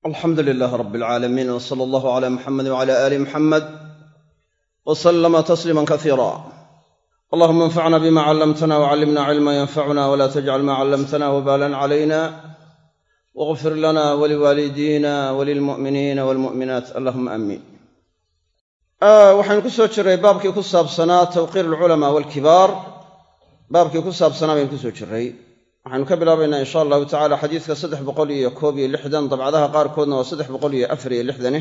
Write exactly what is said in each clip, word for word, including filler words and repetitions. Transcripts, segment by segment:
alxamdu lilaah rab alcaalamiin w sala allahu cala muxamedi wcala aali muxamed w salama tasliima kasiira allahuma anfacna bima callamtana wcallimna cilma yanfacuna wla tajcal ma callamtana wbalan calayna wاغfir lana waliwaalidiina walilmu'miniina walmu'minaat allahuma amiin waxaynu ku soo jiray baabkii ku saabsanaa tawqiir alculamaa walkibaar baabkii ku saabsanaa baynu ku soo jiray waxaynu ka bilaabaynaa insha allahu tacala xadiidka saddex boqol iyo koob iyo lixdan dabcadaha qaarkoodna waa saddex boqol iyo afar iyo lixdane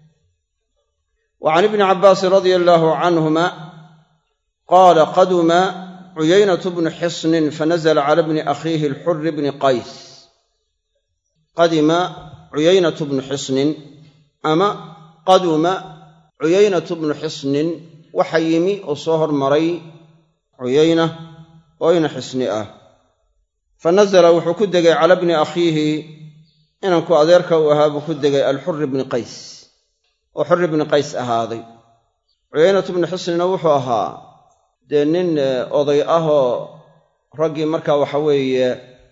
wa can ibni cabbaasin radia allaahu canhuma qaala qaduma cuyaynatu bnu xisnin fanazla cala bni akhiihi alxuri bni qays qadima cuyaynatu bnu xisnin ama qaduma cuyaynatu bnu xisnin waxa yimi oo soo hormaray cuyayna oo ina xisni ah fanazla wuxuu ku degay cala bni akhiihi inanku adeerka uu ahaa buu ku degay alxuri bni qays oo xuri bni qays ahaaday cuyaynatu bnu xisnina wuxuu ahaa dee nin oday ahoo raggii markaa waxa weeye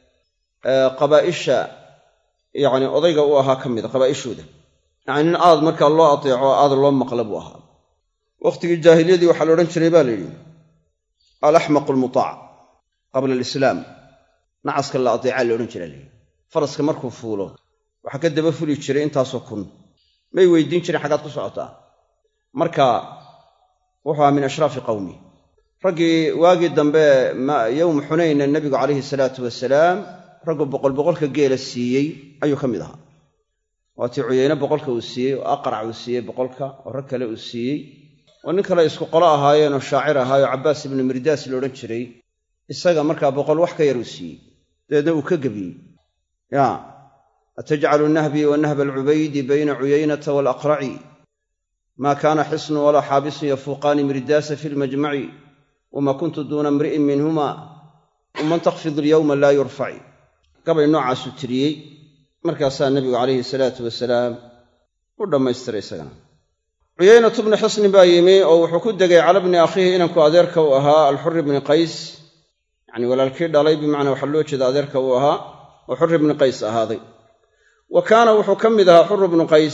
qabaa'isha yacni odayga uu ahaa ka mida qabaa'ishooda yacni nin aad markaa loo ateeco oo aad loo maqla buu ahaa wakhtigii jaahiliyadii waxaa la odhan jiray baa la yidhi alaxmaqu almutaac qabla alislaam nacaska la adeecaa la odhan jiraa layidhi faraska markuu fuulo waxaa ka daba fuli jiray intaasoo kun may weydiin jireen xaggaad ku socotaa marka wuxuu ahaa min ashraafi qawmi raggii waagii dambe yowma xunayna nebigu calayhi salaatu wasalaam raggu boqol boqolka geela siiyey ayuu ka mid ahaa waatii cuyayne boqolka uu siiyey oo aqrac uu siiyey boqolka oo rag kale uu siiyey oo nin kale isku qolo ahaayeen oo shaacir ahaayo cabbaas ibnu mirdaas la odhan jiray isaga markaa boqol wax ka yar uu siiyey dabeedna uu ka gebiyey ya atajcalu nahbii wa nahba alcubaydi bayna cuyaynata waalaqraci maa kaana xisnu walaa xaabisun yafuuqaani mirdaasa fi lmajmaci wamaa kuntu duuna imri'in minhuma waman takfid alyowma laa yurfaci gabay noocaasuu tiriyey markaasaa nebigu calayhi salaatu wasalaam u dhammaystiray isagana cuyaynatu bnu xisnin baa yimi oo wuxuu ku degay cala bni akhiihi inanku adeerka uu ahaa alxuri bni qays yacni walaalkii dhalay bimacnaa waxaa loo jeeda adeerka uu ahaa oo xuri bni qays ahaaday wa kaana wuxuu ka mid ahaa xuru bnu qays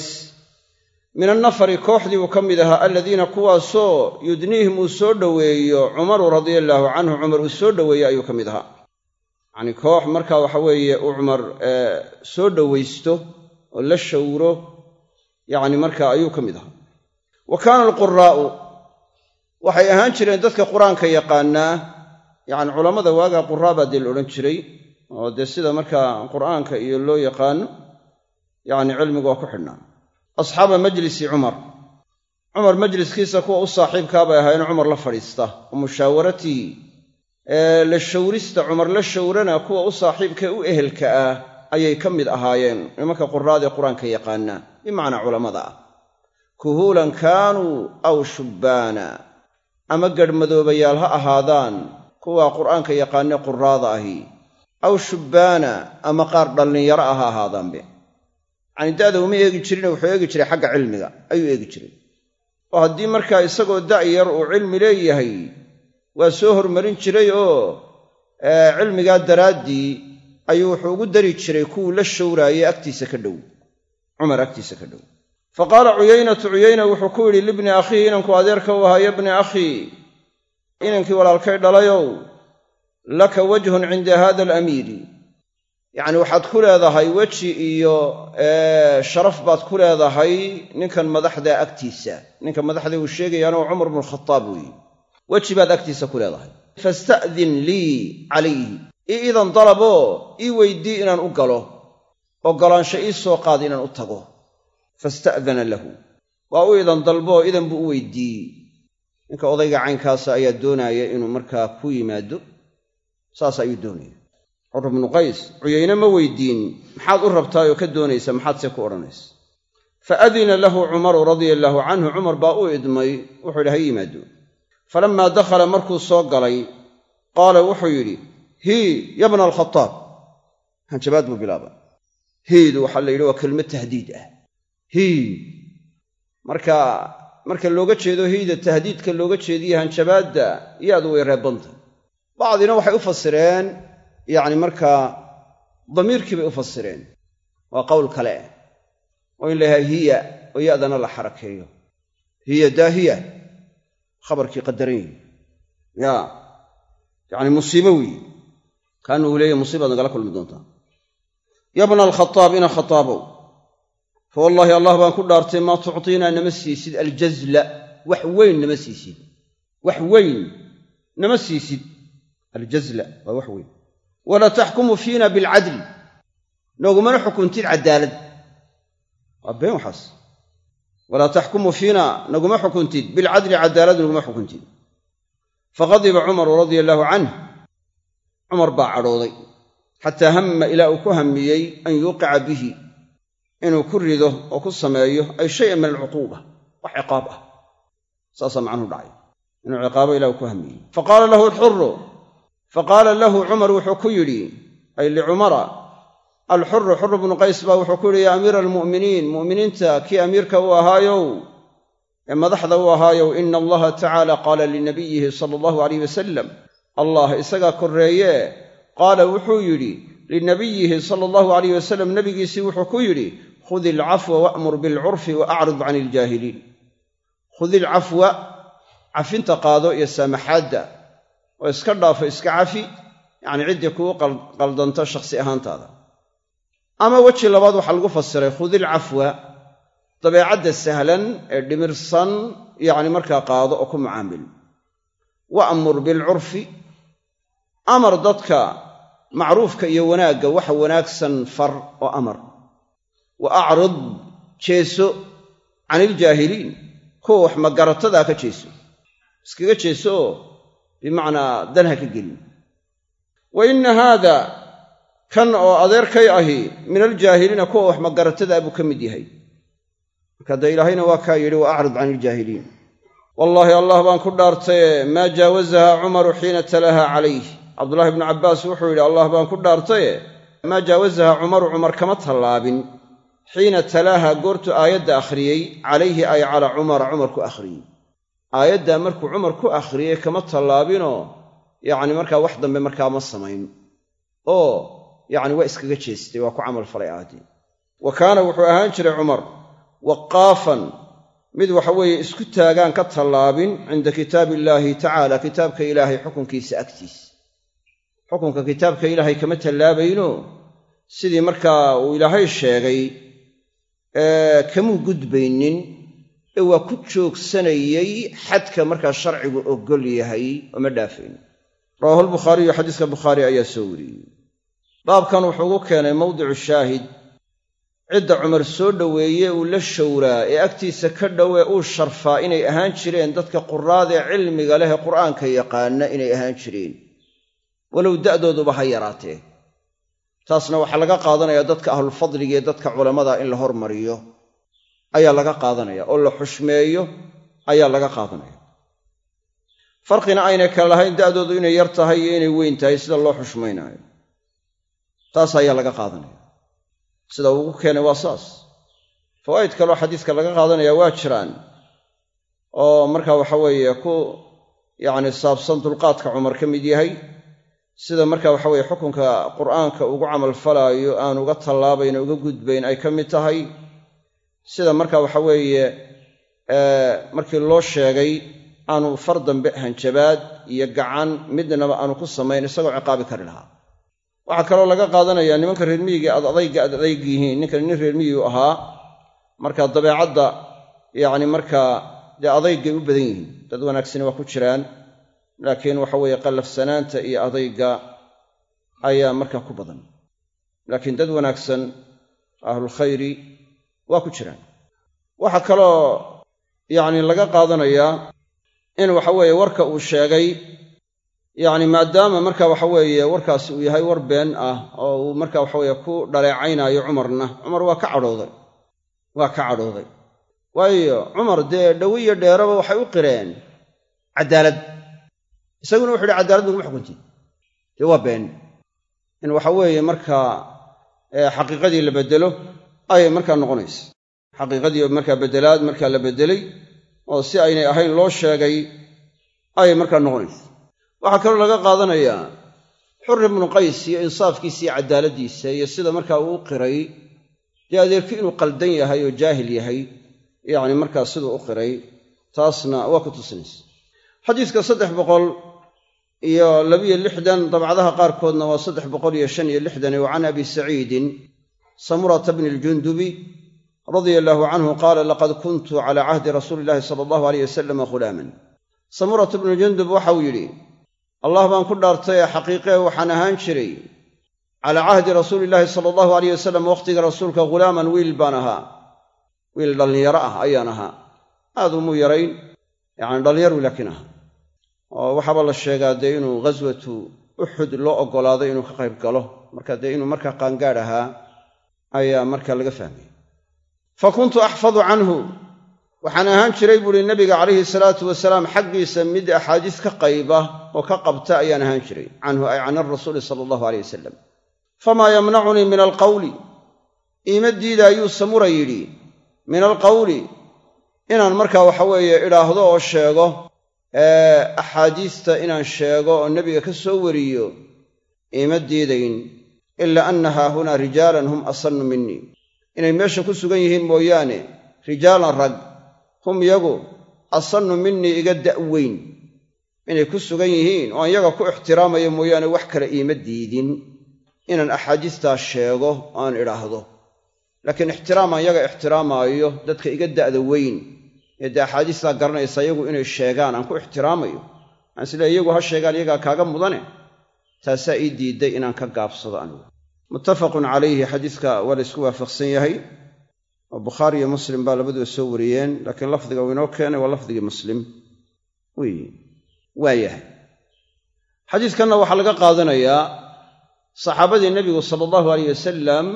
min annafari kooxdii uu ka mid ahaa aladiina kuwaasoo yudniihim uu soo dhoweeyo cumaru radia allaahu canhu cumar uu soo dhoweeyey ayuu ka mid ahaa yacni koox markaa waxa weeye uu cumar soo dhowaysto oo la shawro yacni markaa ayuu ka mid ahaa wa kaana alquraa'u waxay ahaan jireen dadka qur-aanka yaqaanaa yacni culammada waagaa quraa baa dee la odhan jiray oo dee sida markaa qur'aanka iyo loo yaqaano yacni cilmigu waa ku xidhnaa asxaaba majlisi cumar cumar majliskiisa kuwa u saaxiibkaa bay ahaayeen cumar la fadhiista wa mushaawaratii ee la shawrista cumar la shawrana kuwa u saaxiibkae u ehelka ah ayay ka mid ahaayeen nimanka quraadee qur-aanka yaqaanaa bimacnaa culammada ah kuhuulan kaanuu aw shubbaana ama gadhmadoobayaal ha ahaadaan kuwa qur'aanka yaqaanee quraada ahi aw shubbaana ama qaar dhallinyaro ah ha ahaadaanbe yacni da'da uma eegi jirine wuxuu eegi jiray xagga cilmiga ayuu eegi jiray oo haddii markaa isagoo da'yar uu cilmi leeyahay waa soo hormarin jiray oo cilmigaa daraaddii ayuu wuxuu ugu dari jiray kuwuu la shawraayey agtiisa ka dhow cumar agtiisa ka dhow fa qaala cuyaynatu cuyayna wuxuu ku yidhi libni akhiihi inanku adeerka u ahaa ya bni akhii inankii walaalkay dhalayow laka wajhun cinda hada alamiiri yacni waxaad ku leedahay weji iyo sharaf baad ku leedahay ninkan madaxda agtiisa ninka madaxda uu sheegayaana waa cumar bnu khataab weeye weji baad agtiisa ku leedahay fasta'din lii calayhi ii idan dalaboo ii weydii inaan u galo ogolaansho ii soo qaad inaan u tago fasta'dana lahu waa u idan dalboo idan buu u weydiiyey ninka odayga caynkaasa ayaa doonaaya inuu markaa ku yimaado saas ayuu doonaya xur bnu qays cuyayne ma weydiin maxaad u rabtaayoo ka doonaysa maxaad se ku odhanaysa fa adina lahu cumaru radia allaahu canhu cumar baa u idmay wuxuu yidhi ha yimaado falammaa dakhala markuu soo galay qaala wuxuu yidhi hii ya bna alkhataab hanjabaad buu bilaabay hiidu waxaa la yidhi waa kelmad tahdiid ah hii marka marka looga jeedo hiida tahdiidka looga jeediyo hanjabaadda iyaadu way reebanta bacdina waxay u fasireen yacni markaa damiirkii bay u fasireen waa qowl kale oo in lahaa hiya oo ya'dana la xarakeeyo hiya daahiya khabarkii qadaran yihi ya yacni musiibo weeye kaana uu leeyahy musiibaad nagala kulmi doontaa ya bna alkhataab ina khataabow fa wallaahi allah baan ku dhaartay maa tuctiinaa nama siisid aljazla wax weyn nama siisid wax weyn nama siisid aljazla waa wax weyn walaa taxkumu fiina bilcadl noogumana xukuntid cadaalad waa been waxaas walaa taxkumu fiina naguma xukuntid bilcadli cadaalad naguma xukuntid faqadiba cumaru radia allaahu canh cumar baa cadhooday xataa hamma ilaa uu ku hammiyey an yuuqica bihi inuu ku rido oo ku sameeyo ay shayan min alcuquuba wax ciqaab ah saasaa macnuhu dhacay inuu ciqaabo ilaa uu ku hammiyey faqaala lahu alxuru faqaala lahu cumar wuxuu ku yidhi ay licumara alxuru xuru bnu qays baa wuxuu ku yidhi yaa amiira almu'miniin mu'miniinta kii amiirka u ahaayow ee madaxda u ahaayow ina allaha tacaala qaala linabiyihi sala allahu alayh wasalam allah isagaa korreeye qaala wuxuu yidhi linabiyihi sala allahu alayh wasalam nebigiisii wuxuu ku yidhi khudi alcafwa wa'mur bilcurfi wa acrid can iljaahiliin khudi alcafwa cafinta qaado iyo saamaxaadda oo iska dhaafo iska cafi yacnii ciddii kugu qaldanto shakhsi ahaantaada ama weji labaad waxaa lagu fasiray khudi alcafwa dabeecadda sahlan ee dhimirsan yacni markaa qaado oo ku mucaamil wa'mur bilcurfi amar dadka macruufka iyo wanaagga waxa wanaagsan far oo amar wa acrid jeeso can iljaahiliin kuwa wax magaratadaa ka jeeso iskaga jeeso oo bimacnaa dan ha ka gelin wa inna haada kan oo adeerkay ahi min aljaahiliina kuwa wax magaratadaa buu ka mid yahay marka dee ilaahayna waa kaa yidhi wa acrid can iljaahiliin wallaahi allah baan ku dhaartaye maa jaawazaha cumaru xiina talaha calayh cabdullaahi ibnu cabbaas wuxuu yidhi allah baan ku dhaartaye maa jaawazaha cumaru cumar kama tallaabin xiina talaaha goortuu aayadda akhriyey calayhi ay calaa cumara cumar ku akhriyey aayaddaa markuu cumar ku akhriyey kama tallaabinoo yacni markaa wax dambe markaa ma samayn oo yacni waa iskaga jeestay waa ku camal falay aayaddii wa kaana wuxuu ahaan jiray cumar waqaafan mid waxa weeye isku taagaan ka tallaabin cinda kitaabi illaahi tacaala kitaabka ilaahay xukunkiisa agtiisa xukunka kitaabka ilaahay kama tallaabayno sidii markaa uu ilaahay sheegay ee kamuu gudbaynin ee waa ku joogsanayey xadka markaa sharcigu oggol yahay oo ma dhaafayn rawaahu albukhaariyu xadiiska bukhaari ayaa soo wariyey baabkan wuxuu ugu keenay mawdicu shaahid cidda cumar soo dhoweeye uu la showraa ee agtiisa ka dhowee uu sharfaa inay ahaan jireen dadka quraadee cilmiga leh ee qur'aanka yaqaana inay ahaan jireen walow da'dooduba ha yaraatee taasna waxaa laga qaadanayaa dadka ahlulfadliga iyo dadka culammada in la hormariyo ayaa laga qaadanaya oo la xushmeeyo ayaa laga qaadanaya farqina aynay kale lahayn da'doodu inay yar tahay iyo inay weyn tahay sida loo xushmaynaayo taas ayaa laga qaadanaya sida ugu keenay waa saas fawaa'id kaloo xadiiska laga qaadanaya waa jiraan oo markaa waxa weeye ku yacni saabsan dulqaadka cumar ka mid yahay sida markaa waxa weeye xukunka qur'aanka ugu camal falaayo aan uga tallaabayn uga gudbayn ay ka mid tahay sida markaa waxa weeye markii loo sheegay aanu far dambe hanjabaad iyo gacan midnaba aanu ku samayn isagoo ciqaabi kari lahaa waxaa kaloo laga qaadanayaa nimanka reer miyiga ad adayga ad adayg yihiin ninkan nin reer miyigu ahaa markaa dabeecadda yacni markaa dee adaygay u badan yihiin dad wanaagsani waa ku jiraan laakiin waxa weeye qallafsanaanta iyo adayga ayaa markaa ku badan laakiin dad wanaagsan ahlulkhayri waa ku jiraan waxaa kaloo yacni laga qaadanayaa in waxa weeye warka uu sheegay yacni maadaama marka waxa weeye warkaasi uu yahay war been ah oo uu marka waxa weeye ku dhaleecaynaayo cumarna cumar waa ka cadhooday waa ka cadhooday waayo cumar dee dhowi iyo dheeraba waxay u qireen caddaalad isaguna wuxu yidhi caddaalad naguma xukuntin dee waa been in waxa weeye markaa xaqiiqadii la beddelo ayay markaa noqonaysa xaqiiqadii markaa beddelaad markaa la beddelay oo si aynay ahayn loo sheegay ayay markaa noqonaysa waxaa kaloo laga qaadanayaa xur ibnu qays iyo insaafkiisa iyo caddaaladdiisa iyo sida markaa uu qiray dee adeerkii inuu qaldan yahay oo jaahil yahay yacni markaas siduu u qiray taasna waa ku tusinaysa. xadiiska saddex boqol iyo labiyo lixdan dabcadaha qaarkoodna waa saddex boqol iyo shan iyo lixdan wa can abi saciidin samurata bni aljundubi radia allaahu canhu qaala laqad kuntu cala cahdi rasuuli illahi sala allahu alayh wasalama ghulaaman. samurata bnu jundub waxau yidhi allah baan ku dhaartay ee xaqiiqee waxaan ahaan jiray calaa cahdi rasuuli illaahi sala allahu alayh wasalam wakhtiga rasuulka ghulaaman wiil baan ahaa, wiil dhallinyaro ah ayaan ahaa, aad umuu yarayn yacni dhallinyaru laakiin aha. oo waxaaba la sheegaa dee inuu ghaswatu uxud loo oggolaaday inuu ka qayb galo, marka dee inuu markaa qaangaadh ahaa ayaa markaa laga fahmay. fa kuntu axfadu canhu, waxaan ahaan jiray buuhi nebiga calayhi salaatu wasalaam xaggiisa mid axaadiis ka qayba oo ka qabta ayaan ahaan jiray, canhu ay can arasuuli sala allahu aleyh wasalam. famaa yamnacunii min alqawli, iima diida ayuu samura yidhi min alqawli, inaan markaa waxa weeye idhaahdo oo sheego ee axaadiista inaan sheego oo nebiga ka soo wariyo iima diidayn, ilaa anna haahunaa rijaalan hum asannu minii, inay meesha ku sugan yihiin mooyaane rijaalan rag hum iyagu asannu minii iga da'weyn inay ku sugan yihiin oo aan iyaga ku ixtiraamayo mooyaane wax kale iima diidin inaan axaadiistaa sheego oo aan idhaahdo. laakiin ixtiraamaan iyaga ixtiraamaayo dadka iga da'da weyn ee dee axaadiistaa garanaysa iyagu inay sheegaan aan ku ixtiraamayo, aan isleeyahay iyagu ha sheegaan iyagaa kaaga mudane, taasaa ii diidday inaan ka gaabsado anigu. muttafaqun calayhi, xadiiska waa la isku waafaqsan yahay oo bukhaari iyo muslim baa labaduba soo wariyeen, laakiin lafdiga uu inoo keenay waa lafdigii muslim wey. waa yahay xadiiskanna waxaa laga qaadanayaa saxaabadii nebigu sala allahu alayh wasalam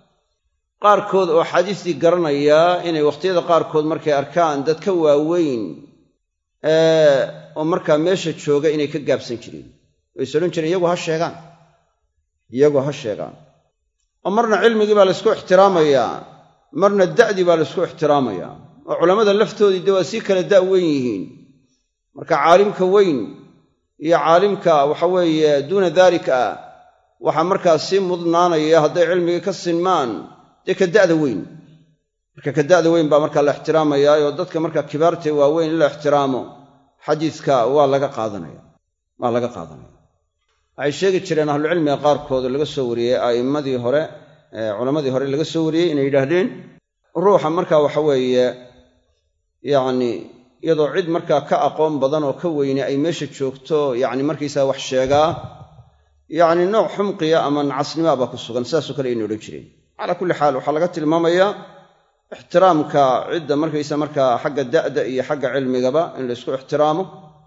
qaarkood oo xadiistii garanayaa inay wakhtiyada qaarkood markay arkaan dad ka waaweyn oo markaa meesha jooga inay ka gaabsan jireen, way is odhan jireen iyagu ha sheegaan iyagu ha sheegaan oo marna cilmigii baa laysku ixtiraamayaa, marna da'dii baa laysku ixtiraamayaa, oo culammada laftoodii dee waa sii kala da' weyn yihiin. marka caalimka weyn iyo caalimka waxa weeye duuna daalika ah waxaa markaa sii mudnaanaya hadday cilmigii ka sinmaan dee ka da'da weyn. marka ka da'da weyn baa markaa la ixtiraamayaa oo dadka markaa kibaartee waaweyn in la ixtiraamo xadiiska waa laga qaadanaya waa laga qaadanaya. waxay sheegi jireen ahlucilmiga qaarkood oo laga soo wariyey a'immadii hore culammadii hore laga soo wariyey inay yidhaahdeen ruuxa markaa waxa weeye yacni iyadoo cid markaa ka aqoon badan oo ka weyne ay meesha joogto yacni markaysaa wax sheegaa yacni nooc xumqiya ama nacasnimaa baa ku sugan, sidaasoo kale ayna odhan jireen. calaa kulli xaal waxaa laga tilmaamayaa ixtiraamka cidda markaysa markaa xagga da'da iyo xagga cilmigaba in laysku ixtiraamo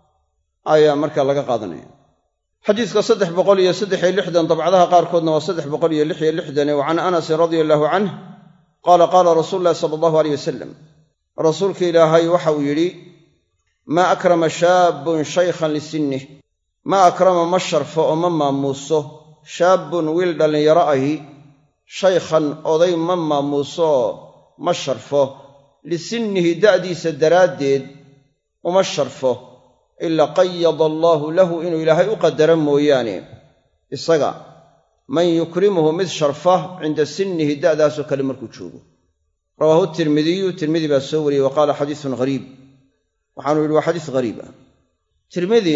ayaa markaa laga qaadanaya. xadiiska saddex boqol iyo saddex iyo lixdan dabcadaha qaarkoodna waa saddex boqol iyo lix iyo lixdan wa can anasin radia allaahu canh qaala qaala rasuulu llahi sala allahu aleyh wasalam, rasuulka ilaahay waxa uu yidhi maa akrama shaabun shaykhan lisinnih, maa akrama ma sharfo oo ma maamuuso shaabun wiil dhallinyaro ahi shaykhan oday ma maamuuso ma sharfo lisinnihi da'diisa daraaddeed uma sharfo, ilaa qayada allaahu lahu inuu ilaahay u qadara mooyaane isaga man yukrimuhu mid sharfa cinda sinnihi da'daasoo kale markuu joogo. rawaahu tirmidiyu, tirmidi baa soo wariyey wa qaala xadiisun ghariib, waxaanu yidhi waa xadiis ghariib ah. tirmidi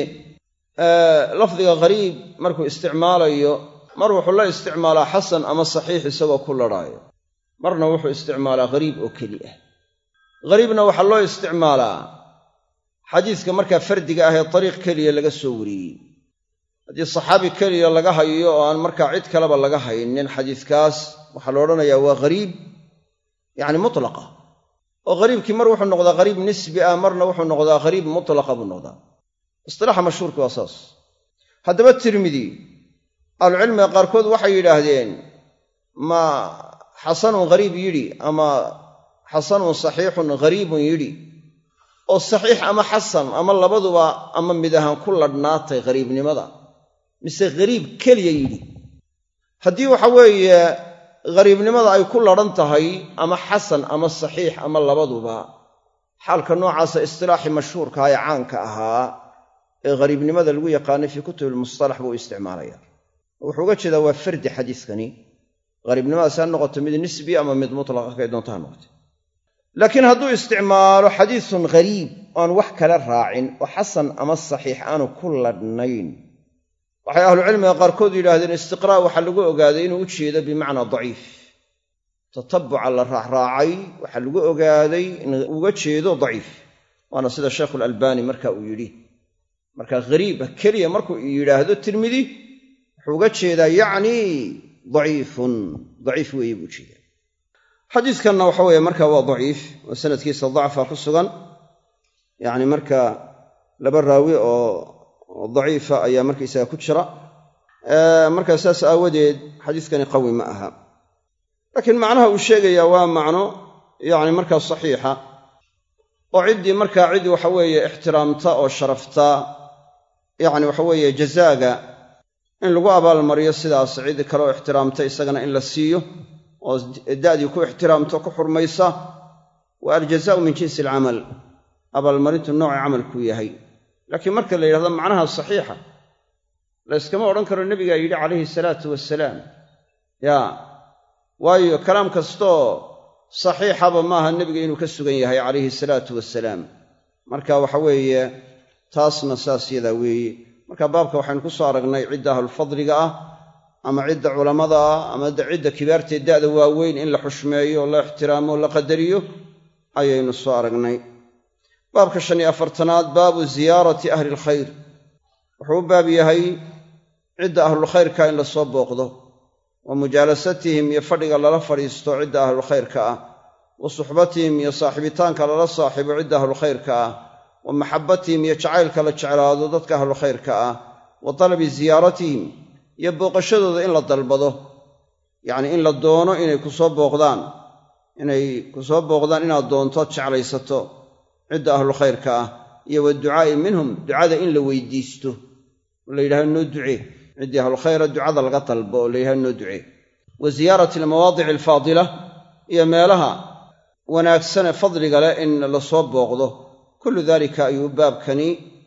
lafdiga ghariib markuu isticmaalayo mar wuxuu la isticmaalaa xasan ama saxiix isagoo ku ladhaayo, marna wuxuu isticmaalaa ghariib oo keli ah. ghariibna waxaa loo isticmaalaa xadiiska markaa fardiga ah ee dariiq keliya laga soo wariyey. haddii saxaabi keliya laga hayo oo aan markaa cid kaleba laga haynin xadiiskaas waxaa la odhanayaa waa ghariib yacni mutlaqa, oo ghariibkii mar wuxuu noqdaa ghariib nisbi ah, marna wuxuu noqdaa ghariib mutlaqa buu noqdaa. istilaaxa mashhuurka waa saas. haddaba tirmidi ahlucilmiga qaarkood waxay yidhaahdeen ma xasanun ghariib yidhi ama xasanun saxiixun ghariibun yidhi, oo saxiix ama xasan ama labaduba ama mid ahaan ku ladhnaatay ghariibnimada, mise ghariib keliya yidhi. haddii waxa weeye ghariibnimada ay ku ladhan tahay ama xasan ama saxiix ama labaduba, xaalka noocaasa istilaaxii mashhuurkaa ee caanka ahaa ee ghariibnimada lagu yaqaanay fii kutubi almustalax buu isticmaalaya. wuxuu uga jeedaa waa fardi xadiiskani gariibnimadaasi ha noqoto mid nisbi ama mid mutlaqa kay doonto ha noqoto laakiin hadduu isticmaalo xadiisun ghariib oon wax kala raacin oo xasan ama saxiix aanu ku ladhnayn waxay ahlucilmiga qaarkood yidhaahdeen istiqraa' waxaa lagu ogaaday inuu u jeedo bimacnaa daciif tatabbuca la raacraacay waxaa lagu ogaaday in uga jeedo daciif waana sida sheikhulalbani marka uu yidhi marka ghariiba keliya markuu yidhaahdo tirmidi wuxuu uga jeedaa yacnii daciifun daciif weeye buu jeedaa xadiiskanna waxa weeye marka waa daciif oo sanadkiisa dacfa ku sugan yacni marka laba raawi oo daciifa ayaa markaysaga ku jira markaa saas aawadeed xadiiskani qawi ma aha laakiin macnaha uu sheegayaa waa macno yacni markaa saxiixa oo ciddii markaa cid waxa weeye ixtiraamta oo sharafta yacni waxa weeye jazaaga in lagu abaalmariyo sidaas cid kale oo ixtiraamta isagana in la siiyo oo da'dii ku ixtiraamto ku xurmaysa waa aljazaa'u min jinsi alcamal abaalmarintu nooca camalkuu yahay laakiin marka la yidhahdo macnaha saxiixa la yskama odhan karo nebigaa yidhi calayhi salaatu wasalaam yaa waayo kalaam kastoo saxiixaba maaha nebiga inuu ka sugan yahay calayhi salaatu wasalaam marka waxa weeye taasna saas yadaa weeye marka baabka waxaynu ku soo aragnay cidda ahlulfadliga ah ama cidda culammada ah ama cidda kibaartee da'da waaweyn in la xushmeeyo la ixtiraamo la qadariyo ayaynu soo aragnay baabka shan iyo afartanaad baabu ziyaarati ahli alkhayr wuxuu u baab yahay cidda ahlulkhayrka in la soo booqdo wa mujaalasatihim iyo fadhiga lala fadhiisto cidda ahlulkhayrka ah wa suxbatihim iyo saaxiibitaanka lala saaxiibo cidda ahlulkhayrka ah wa maxabbatihim iyo jacaylka la jeclaado dadka ahlulkhayrka ah wa talabi ziyaaratihim iyo booqashadooda in la dalbado yacnii in la doono inay ku soo booqdaan inay ku soo booqdaan inaad doontood jeclaysato cidda ahlulkhayrka ah iyo waducaa'i minhum ducada in la weydiisto oo la yidhahdo noo ducee ciddii ahlulkhayra ducada laga dalbo oo la yidhahdo noo ducee wa ziyaarati almawaadici alfaadila iyo meelaha wanaagsan ee fadliga leh in la soo booqdo kullu daalika ayuu baabkani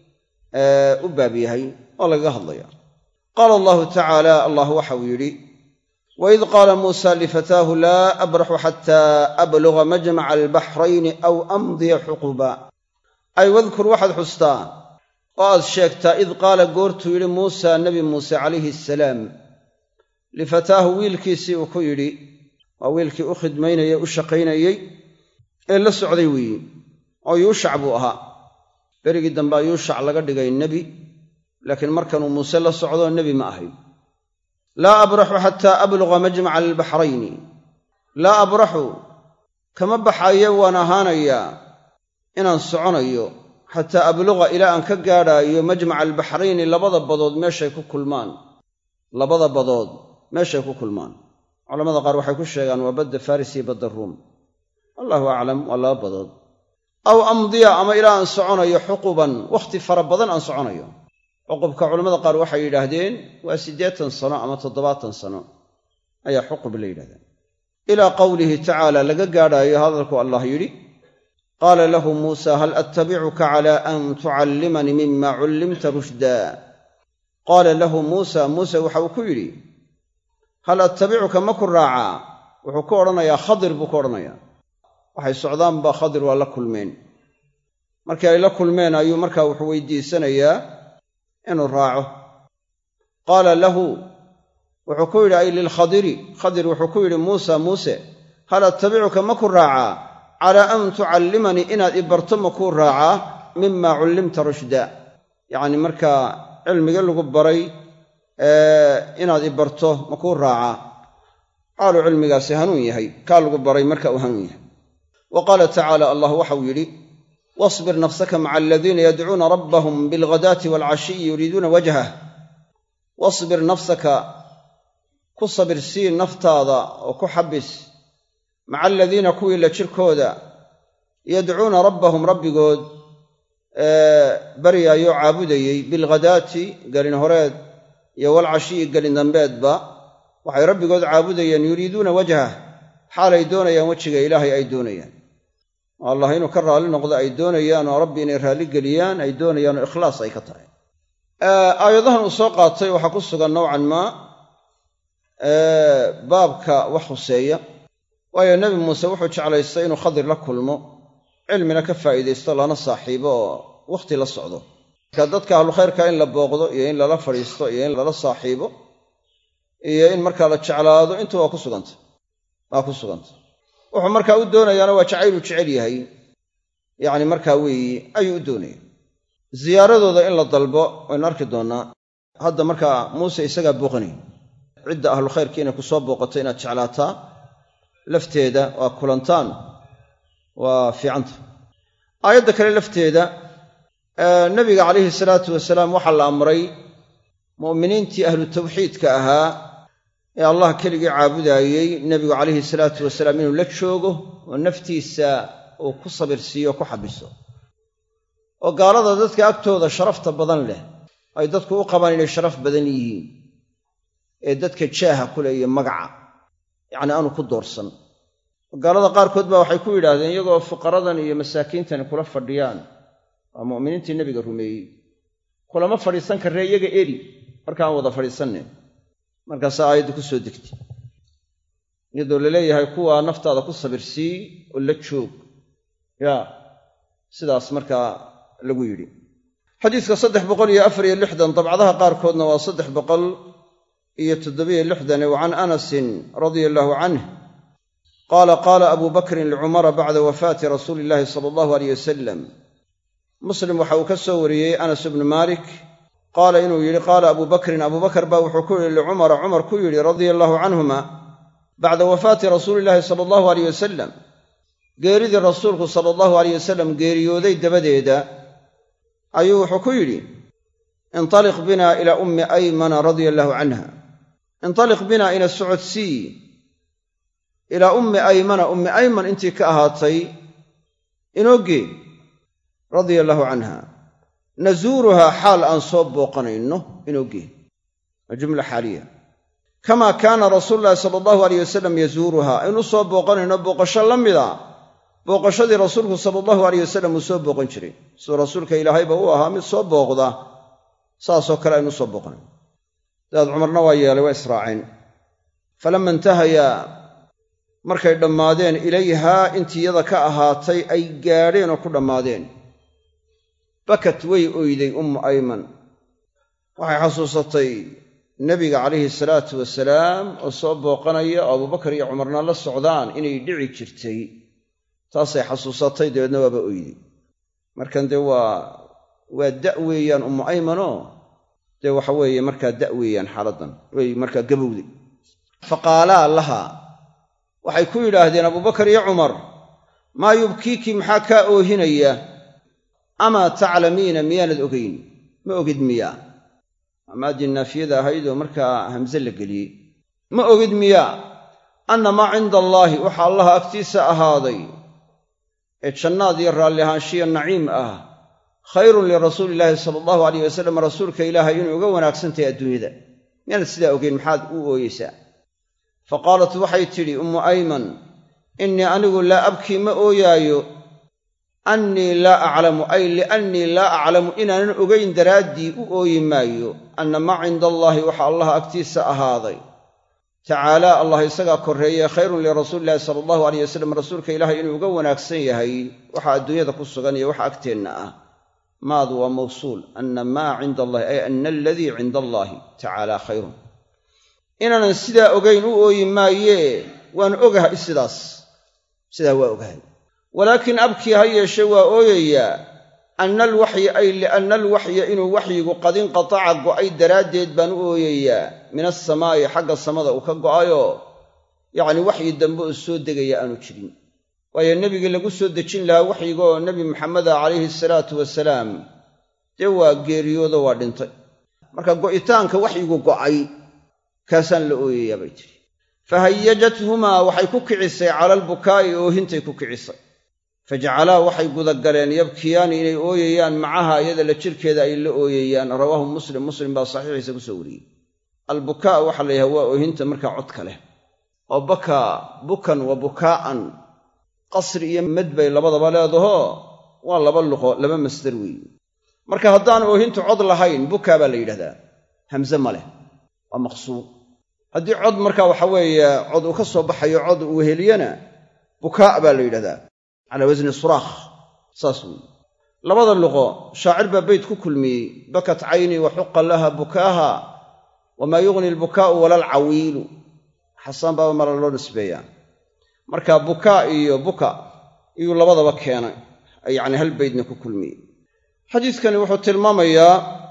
u baab yahay oo lagaga hadlaya qaala allahu tacaala allah waxau yidhi waid qaala muusa lifataahu laa abraxu xataa abluga majmaca albaxrayni aw amdiya xuquba ay wadkur waxaad xustaa oo aad sheegtaa id qaala goortuu yidhi muusa nebi muuse calayhi asalaam lifataahu wiilkiisii uu ku yidhi waa wiilkii u khidmaynayey u shaqaynayey ee la socday weeye oo yuushac buu ahaa berigii dambea yuushac laga dhigay nebi laakiin markanuu muuse la socdoo nebi ma ahayn laa abraxu xataa abluga majmaca albaxrayni laa abraxu kama baxayo waan ahaanayaa inaan soconayo xataa abluga ilaa aan ka gaadhaayo majmaca albaxrayni labada badood meeshay ku kulmaan labada badood meeshay ku kulmaan culamada qaar waxay ku sheegaan waa badda faris iyo badda ruum allahu aclam waa laba badood aw amdiya ama ilaa aan soconayo xuquban wakhti fara badan aan soconayo xuqubka culamada qaar waxay yidhaahdeen waa siddeetan sano ama toddobaatan sano ayaa xuqub la yidhahdaa ilaa qowlihi tacaala laga gaadhaayo hadalku allah yidhi qaala lahu muusa hal attabicuka calaa an tucallimanii mima cullimta rushdaa qaala lahu muusa muuse waxa uu ku yidhi hal attabicuka ma ku raacaa wuxuu ku odhanayaa khadir buu ku odhanayaa waxay socdaanba khadir waa la kulmeen markii ay la kulmeen ayuu markaa wuxuu weydiisanayaa inuu raaco qaala lahu wuxuu ku yidhi ay lilkhadiri khadir wuxuu ku yidhi muusa muuse hal attabicuka ma ku raacaa calaa an tucallimanii inaad i barto ma kuu raacaa mima cullimta rushda yacni markaa cilmiga lagu baray inaad i barto ma kuu raacaa xaaluu cilmigaasi hanuun yahay kaa lagu baray marka uu hanuun yahay wa qaala tacaala allah waxau yidhi wasbir nafsaka maca aladiina yadcuuna rabbahum bilghadaati waalcashiyi yuriiduuna wajhah wasbir nafsaka ku sabirsii naftaada oo ku xabis maca aladiina kuwii la jirkooda yadcuuna rabbahum rabbigood baryaayoo caabudayey bilghadaati gelin horeed iyo walcashiyi gelin dambeedba waxay rabbigood caabudayeen yuriiduuna wajhah xaalay doonayaan wejiga ilaahay ay doonayaan oo allah inuu ka raalli noqdo ay doonayaan oo rabbi inay raalli geliyaan ay doonayaan oo ikhlaas ay ka tahay aayadahan uu soo qaatay waxaa ku sugan nowcan maa baabka wax khuseeya waayo nebi muuse wuxuu jeclaystay inuu khadir la kulmo cilmina ka faa'iidaysto lana saaxiibo oo wakhti la socdo marka dadka ahlukhayrka in la booqdo iyo in lala fadhiisto iyo in lala saaxiibo iyo in markaa la jeclaado intu waa ku suganta waa ku suganta wuxuu markaa u doonayaana waa jacaylu jecel yahay yacni markaa weeyi ayuu u doonaya ziyaaradooda in la dalbo waynu arki doonnaa hadda markaa muuse isagaa booqanay cidda ahlukhayrka inay ku soo booqato inaad jeclaataa lafteeda waa kulantaan waa fiicanta aayadda kale lafteeda nebiga calayhi salaatu wasalaam waxaa la amray mu'miniintii ahlu tawxiidka ahaa ee allah keligii caabudaayey nebigu calayhi salaatu wasalaam inuu la joogo oo naftiisa uu ku sabirsiiyo o ku xabiso oo gaalada dadka agtooda sharafta badan leh ay dadku u qabaan inay sharaf badan yihiin ee dadka jaaha ku leh iyo magaca yacni aanu ku doorsan gaalada qaarkood baa waxay ku yidhaahdeen iyagoo fuqaradan iyo masaakiintani kula fadhiyaan waa mu'miniintii nebiga rumeeyey kulama fadhiisan karree iyaga eri markaan wada fadhiisannayn markaasaa aayaddu ku soo degtay iyadoo la leeyahay kuwaa naftaada ku sabirsii oo la joog yaa sidaas markaa lagu yidhi xadiiska saddex boqol iyo afar iyo lixdan dabcadaha qaarkoodna waa saddex boqol iyo toddobiyo lixdan wa can anasin radia allaahu canh qaala qaala abu bakrin licumara bacda wafaati rasuuli illaahi sala allahu aleyh wasalam muslim waxa uu ka soo wariyey anas ibnu maalik qaala inuu yidhi qaala abu bakrin abu bakar baa wuxuu ku yidhi licumara cumar ku yidhi radia allaahu canhuma bacda wafaati rasuulillaahi sala allahu aleyh wasalam geeridii rasuulku sala allahu aleyh wasalam geeriyooday dabadeeda ayuu wuxuu ku yidhi intaliq bina ilaa ummi aymana radia allaahu canha intaliq bina ina socodsii ilaa ummi aymana ummi ayman intii ka ahaatay inoo gee radia allaahu canha nazuuruhaa xaal aan soo booqanayno inoo gee waa jumla xaaliya kamaa kaana rasuululahi sala allahu aleyh wasalam yazuuruhaa aynu soo booqanayno booqasho la mida booqashadii rasuulku sala allahu aleyh wasalam uu soo booqan jiray siduu rasuulka ilaahayba u ahaa mid soo booqda saasoo kale aynu soo booqanayno daad cumarna waa yeelay waa israaceen falama intahaya markay dhammaadeen ilayhaa intii iyada ka ahaatay ay gaadheen oo ku dhammaadeen bakat way oyday ummu ayman waxay xasuusatay nebiga calayhi salaatu wasalaam oo soo booqanaya oo abubakar iyo cumarna la socdaan inay dhici jirtay taasay xasuusatay dabeedna waaba oyday markan dee waa waa da' weeyaan ummu aymanoo dee waxa weeye markaa da' weeyaan xaaladdan way markaa gabowday faqaalaa lahaa waxay ku yidhaahdeen abubakar iyo cumar maa yubkiiki maxaa kaa oohinaya amaa taclamiina miyaanad ogayn ma ogid miyaa amaaddii naafiyada ahayd oo markaa hamse la geliyey ma ogid miyaa anna maa cinda allaahi waxa allaha agtiisa ahaaday ee jannaad iyo raalli ahaanshiya naciim ah khayrun lirasuulillaahi sala allahu aleyh wasalam rasuulka ilaahay inay uga wanaagsan tahay adduunyada miyaanad sidaa ogeyn maxaad u ooyeysaa fa qaalat waxay tidhi ummu ayman innii anigu laa abkii ma ooyaayo annii laa aclamu ay liannii laa aclamu inaanan ogayn daraaddii u ooyi maayo anna maa cinda allaahi waxa allaha agtiisa ahaaday tacaalaa allah isagaa korreeye khayrun lirasuulillahi sala allahu aleyh wasalam rasuulka ilaahay inuu uga wanaagsan yahay waxa adduunyada ku sugan iyo waxa agteenna ah maadu waa mawsuul anna maa cinda allahi ay anna aladii cinda allaahi tacaalaa khayrun inaanan sidaa ogayn u ooyi maayee waan ogahay sidaas sidaa waa ogahay walaakin abkii ha yeeshe waa ooyayaa anna alwaxya ay lianna alwaxya inuu waxyigu qad inqataca go'ay daraaddeed baan u ooyayaa min asamaa'i xagga samada uu ka go'ayoo yacni waxyi dambe oo soo degaya aanu jirin waayo nebigii lagu soo dejin lahaa waxyigaoo nebi maxameda calayhi salaatu wasalaam dee waa geeriyoodo waa dhintay marka go'itaanka waxyigu go'ay kaasaan la ooyayaa bay tidhi fahayajathumaa waxay ku kicisay cala albukaa'i oohintay ku kicisay fajacalaa waxay gudagaleen yabkiyaani inay ooyayaan macaha iyada la jirkeeda ay la ooyayaan rawaahu muslim muslim baa saxiixiisa ku soo wariyey albukaa waxaa la yidhaha waa oohinta markaa codka leh oo bakaa bukan wa bukaa'an qasri iyo mad bay labadaba leedaho waa laba luqo laba masdar weeye marka haddaan oohintu cod lahayn bukaa baa la yidhahdaa hamse ma leh waa maqsuur haddii cod markaa waxa weeye cod uu ka soo baxayo cod uu heliyana bukaa baa la yidhahdaa calaa wasni suraakh saas weeye labada luqo shaacir baa bayd ku kulmiyey bakat caynii wa xuqa laha bukaaha wamaa yugni albukaa'u wala alcawiilu xasaan baaba mara loo nisbeeyaa marka bukaa iyo buka iyuu labadaba keenay yacni hal baydna ku kulmiyey xadiidkani wuxuu tilmaamayaa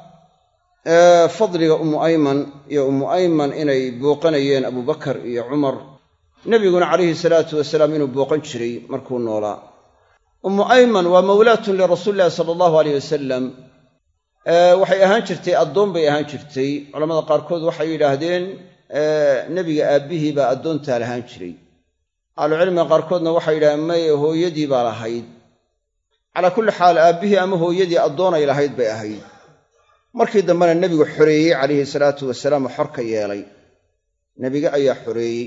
fadliga ummu ayman iyo ummu ayman inay booqanayeen abubakar iyo cumar nebiguna calayhi salaatu wasalaam inuu booqan jiray markuu noolaa ummu ayman waa mawlaatun lirasuuli illahi sala allahu alayh wasalam waxay ahaan jirtay addoon bay ahaan jirtay culamada qaarkood waxay yidhaahdeen nebiga aabbihii baa addoontaa lahaan jiray ahlucilmiga qaarkoodna waxay yidhahdeen maye hooyadii baa lahayd calaa kulli xaal aabbihii ama hooyadii addoonay lahayd bay ahayd markii dambena nebigu xoreeyey calayhi salaatu wasalaam oo xor ka yeelay nebiga ayaa xoreeyey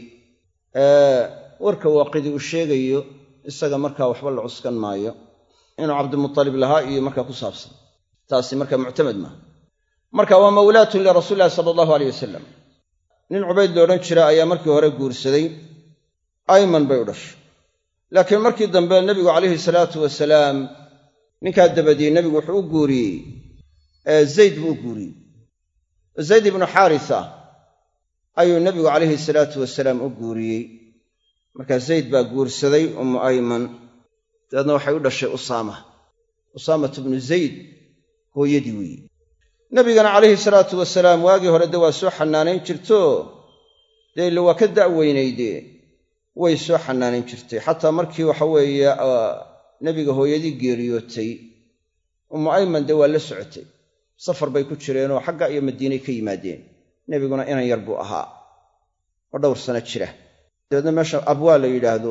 warka waaqidi uu sheegayo isaga markaa waxba la cuskan maayo inuu cabdimutalib lahaa iyo markaa ku saabsan taasi markaa muctamad maaha marka waa mawlaatun lirasuuli illahi sala allahu alayh wasalam nin cubayd lo odhan jira ayaa markii hore guursaday ayman bay u dhashay laakiin markii dambe nebigu calayhi salaatu wasalaam ninkaa dabadiyey nebigu wuxuu u guuriyey zayd buu u guuriyey zayd ibnu xaarisa ayuu nebigu calayhi salaatu wasalaam u guuriyey markaa zayd baa guursaday ummu ayman dabeedna waxay u dhashay usaama usaamatu bnu zayd hooyadii weeye nebigana calayhi salaatu wasalaam waagii hore de waa soo xanaanayn jirto dee illa waa ka da'weynayde way soo xanaanayn jirtay xataa markii waxa weeye nebiga hooyadii geeriyootay ummu ayman dee waa la socotay safar bay ku jireenoo xagga iyo madiinay ka yimaadeen nebiguna inan yar buu ahaa oo dhowr sano jira dabeedna meesha abwaa la yidhaahdo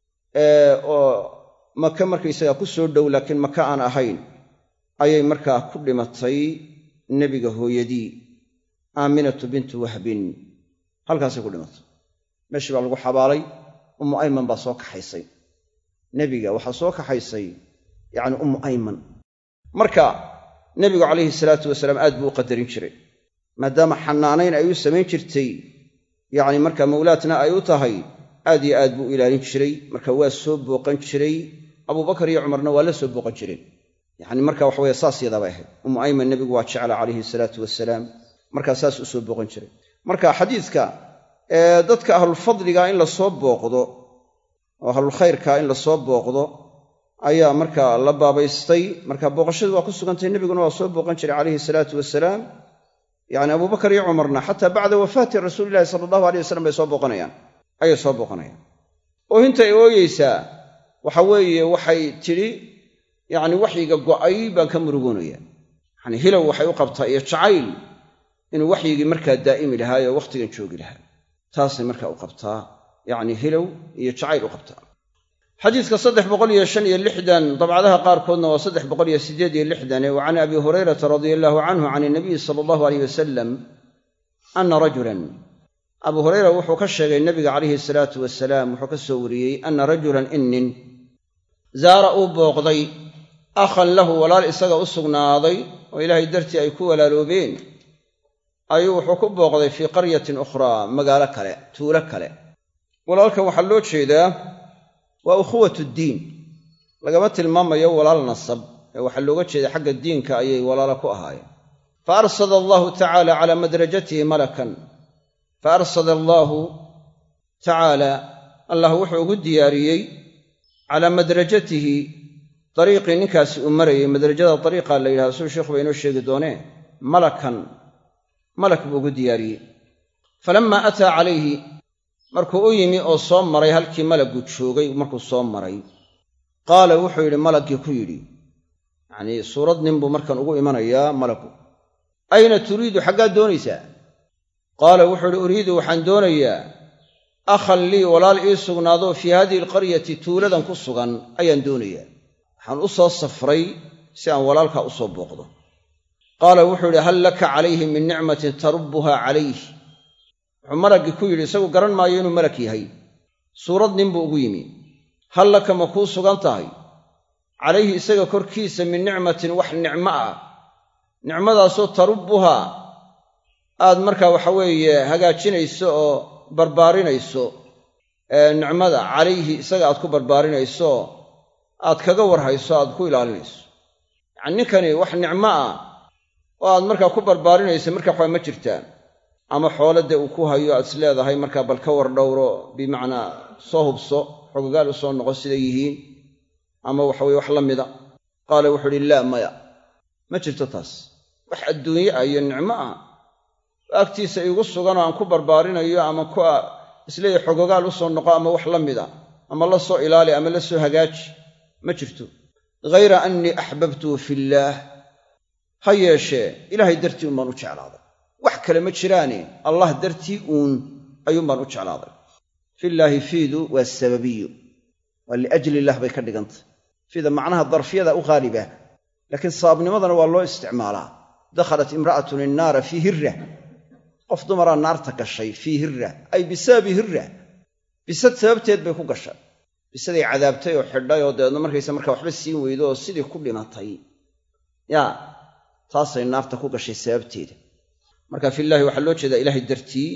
oo maka markaysagaa ku soo dhow laakiin maka aan ahayn ayay markaa ku dhimatay nebiga hooyadii aaminatu bintu wahbin halkaasay ku dhimatay meeshii baa lagu xabaalay ummu ayman baa soo kaxaysay nebiga waxaa soo kaxaysay yacni ummu ayman marka nebigu calayhi salaatu wasalaam aad buu u qadarin jiray maadaama xanaanayn ay u samayn jirtay yacni marka mawlaatna ay u tahay aad iyo aad buu u ilaalin jiray marka waa soo booqan jiray abubakar iyo cumarna waa la soo booqan jireen yacni marka waxa weye saas yadaabay ahayd ummu ayman nebigu waa jecla calayhi salaatu wasalaam markaa saas u soo booqan jiray marka xadiidka dadka ahlulfadliga in la soo booqdo oo ahlulkhayrka in la soo booqdo ayaa markaa la baabaystay marka booqashadu waa ku sugantay nebiguna waa soo booqan jiray calayhi salaatu wasalaam yacni abubakar iyo cumarna xataa bacda wafaati rasuulillahi sala allahu alay wasalam bay soo booqanayaan ayay soo booqanayaan oo intay ooyeysaa waxa weeye waxay tidhi yacni waxyiga go'ay baan ka murugoonaya yacni hilow waxay u qabtaa iyo jacayl inuu waxyigii markaa daa'imi lahaayoo wakhtigan joogi lahaa taasay markaa u qabtaa yacni hilow iyo jacayl u qabtaa xadiidka saddex boqol iyo shan iyo lixdan dabcadaha qaarkoodna waa saddex boqol iyo siddeed iyo lixdane wa can abi hurayrata radia allahu canhu can inabiyi sala allahu alayh wasalam anna rajulan abu hurayra wuxuu ka sheegay nebiga calayhi salaatu wasalaam wuxuu ka soo wariyey anna rajulan inin zaara uu booqday akhan lahu walaal isaga u sugnaaday oo ilaahay dartii ay ku walaaloobeen ayuu wuxuu ku booqday fii qaryatin ukhraa magaalo kale tuulo kale walaalkan waxaa loo jeedaa waa ukhuwatu ddiin lagama tilmaamayo walaal nasab ee waxaa looga jeeda xagga diinka ayay walaalo ku ahaayeen fa arsada allahu tacaala calaa madrajatihi malakan fa arsada allaahu tacaala allah wuxuu ugu diyaariyey calaa madrajatihi dariiqii ninkaasi uu marayay madrajada dariiqa la yidhahdo suu sheikhu ba inoo sheegi doonee malakan malak buu ugu diyaariyey falammaa ataa calayhi markuu u yimi oo soo maray halkii malaggu joogay markuu soo maray qaala wuxuu yidhi malaggii ku yidhi yacnii suurad nin buu markan ugu imanayaa malaggu ayna turiidu xaggaad doonaysaa qaala wuxuu yidhi uriidu waxaan doonayaa akhan lii walaal ii sugnaado fii haadihi alqaryati tuuladan ku sugan ayaan doonayaa waxaan u soo safray si aan walaalkaa u soo booqdo qaala wuxuu yidhi hal laka calayhi min nicmatin tarubbuha calayh wuxuu malaggii ku yidhi isagu garan maayo inuu malak yahay suurad nin buu ugu yimi hal laka ma kuu sugan tahay calayhi isaga korkiisa min nicmatin wax nicmo ah nicmadaasoo tarubbuhaa aad markaa waxa weeye hagaajinayso oo barbaarinayso nicmada calayhi isaga aad ku barbaarinayso aad kaga warhayso aad ku ilaalinayso yacni ninkani wax nicmo ah oo aad markaa ku barbaarinayso markaa waxaa ma jirtaan ama xoolade uu ku hayo aad is leedahay markaa bal ka war dhowro bimacnaa soo hubso xogogaal u soo noqo siday yihiin ama waxa weye wax la mida qaala wuxuu uhi laa maya ma jirto taas wax adduunye ah iyo nicmo ah agtiisa iigu sugan oo aan ku barbaarinayo ama ku isleeyahay xogogaal u soo noqo ama wax la mida ama la soo ilaali ama la soo hagaaji ma jirto ghayra annii axbabtuhu fillaah ha yeeshee ilaahay dartii uun baan u jeclaaday wax kale ma jiraane allah dartii uun ayuun baan u jeclaaday fillaahi fiidu waa sababiyo waa liajli illah bay ka dhigantay fiida macnaha darfiyada u qaaliba laakiin sababnimadana waa loo isticmaalaa dakhalat imra'atun innaara fii hirra qof dumaraa naarta gashay fii hirra ay bisababi hirra bisad sababteed bay ku gashay bisaday cadaabtay oo xidhay oo dabeedna markaysa markaa waxba siin weydo oo sidii ku dhimatay yaa taasay naarta ku gashay sababteeda marka fillaahi waxaa loo jeedaa ilaahay dartii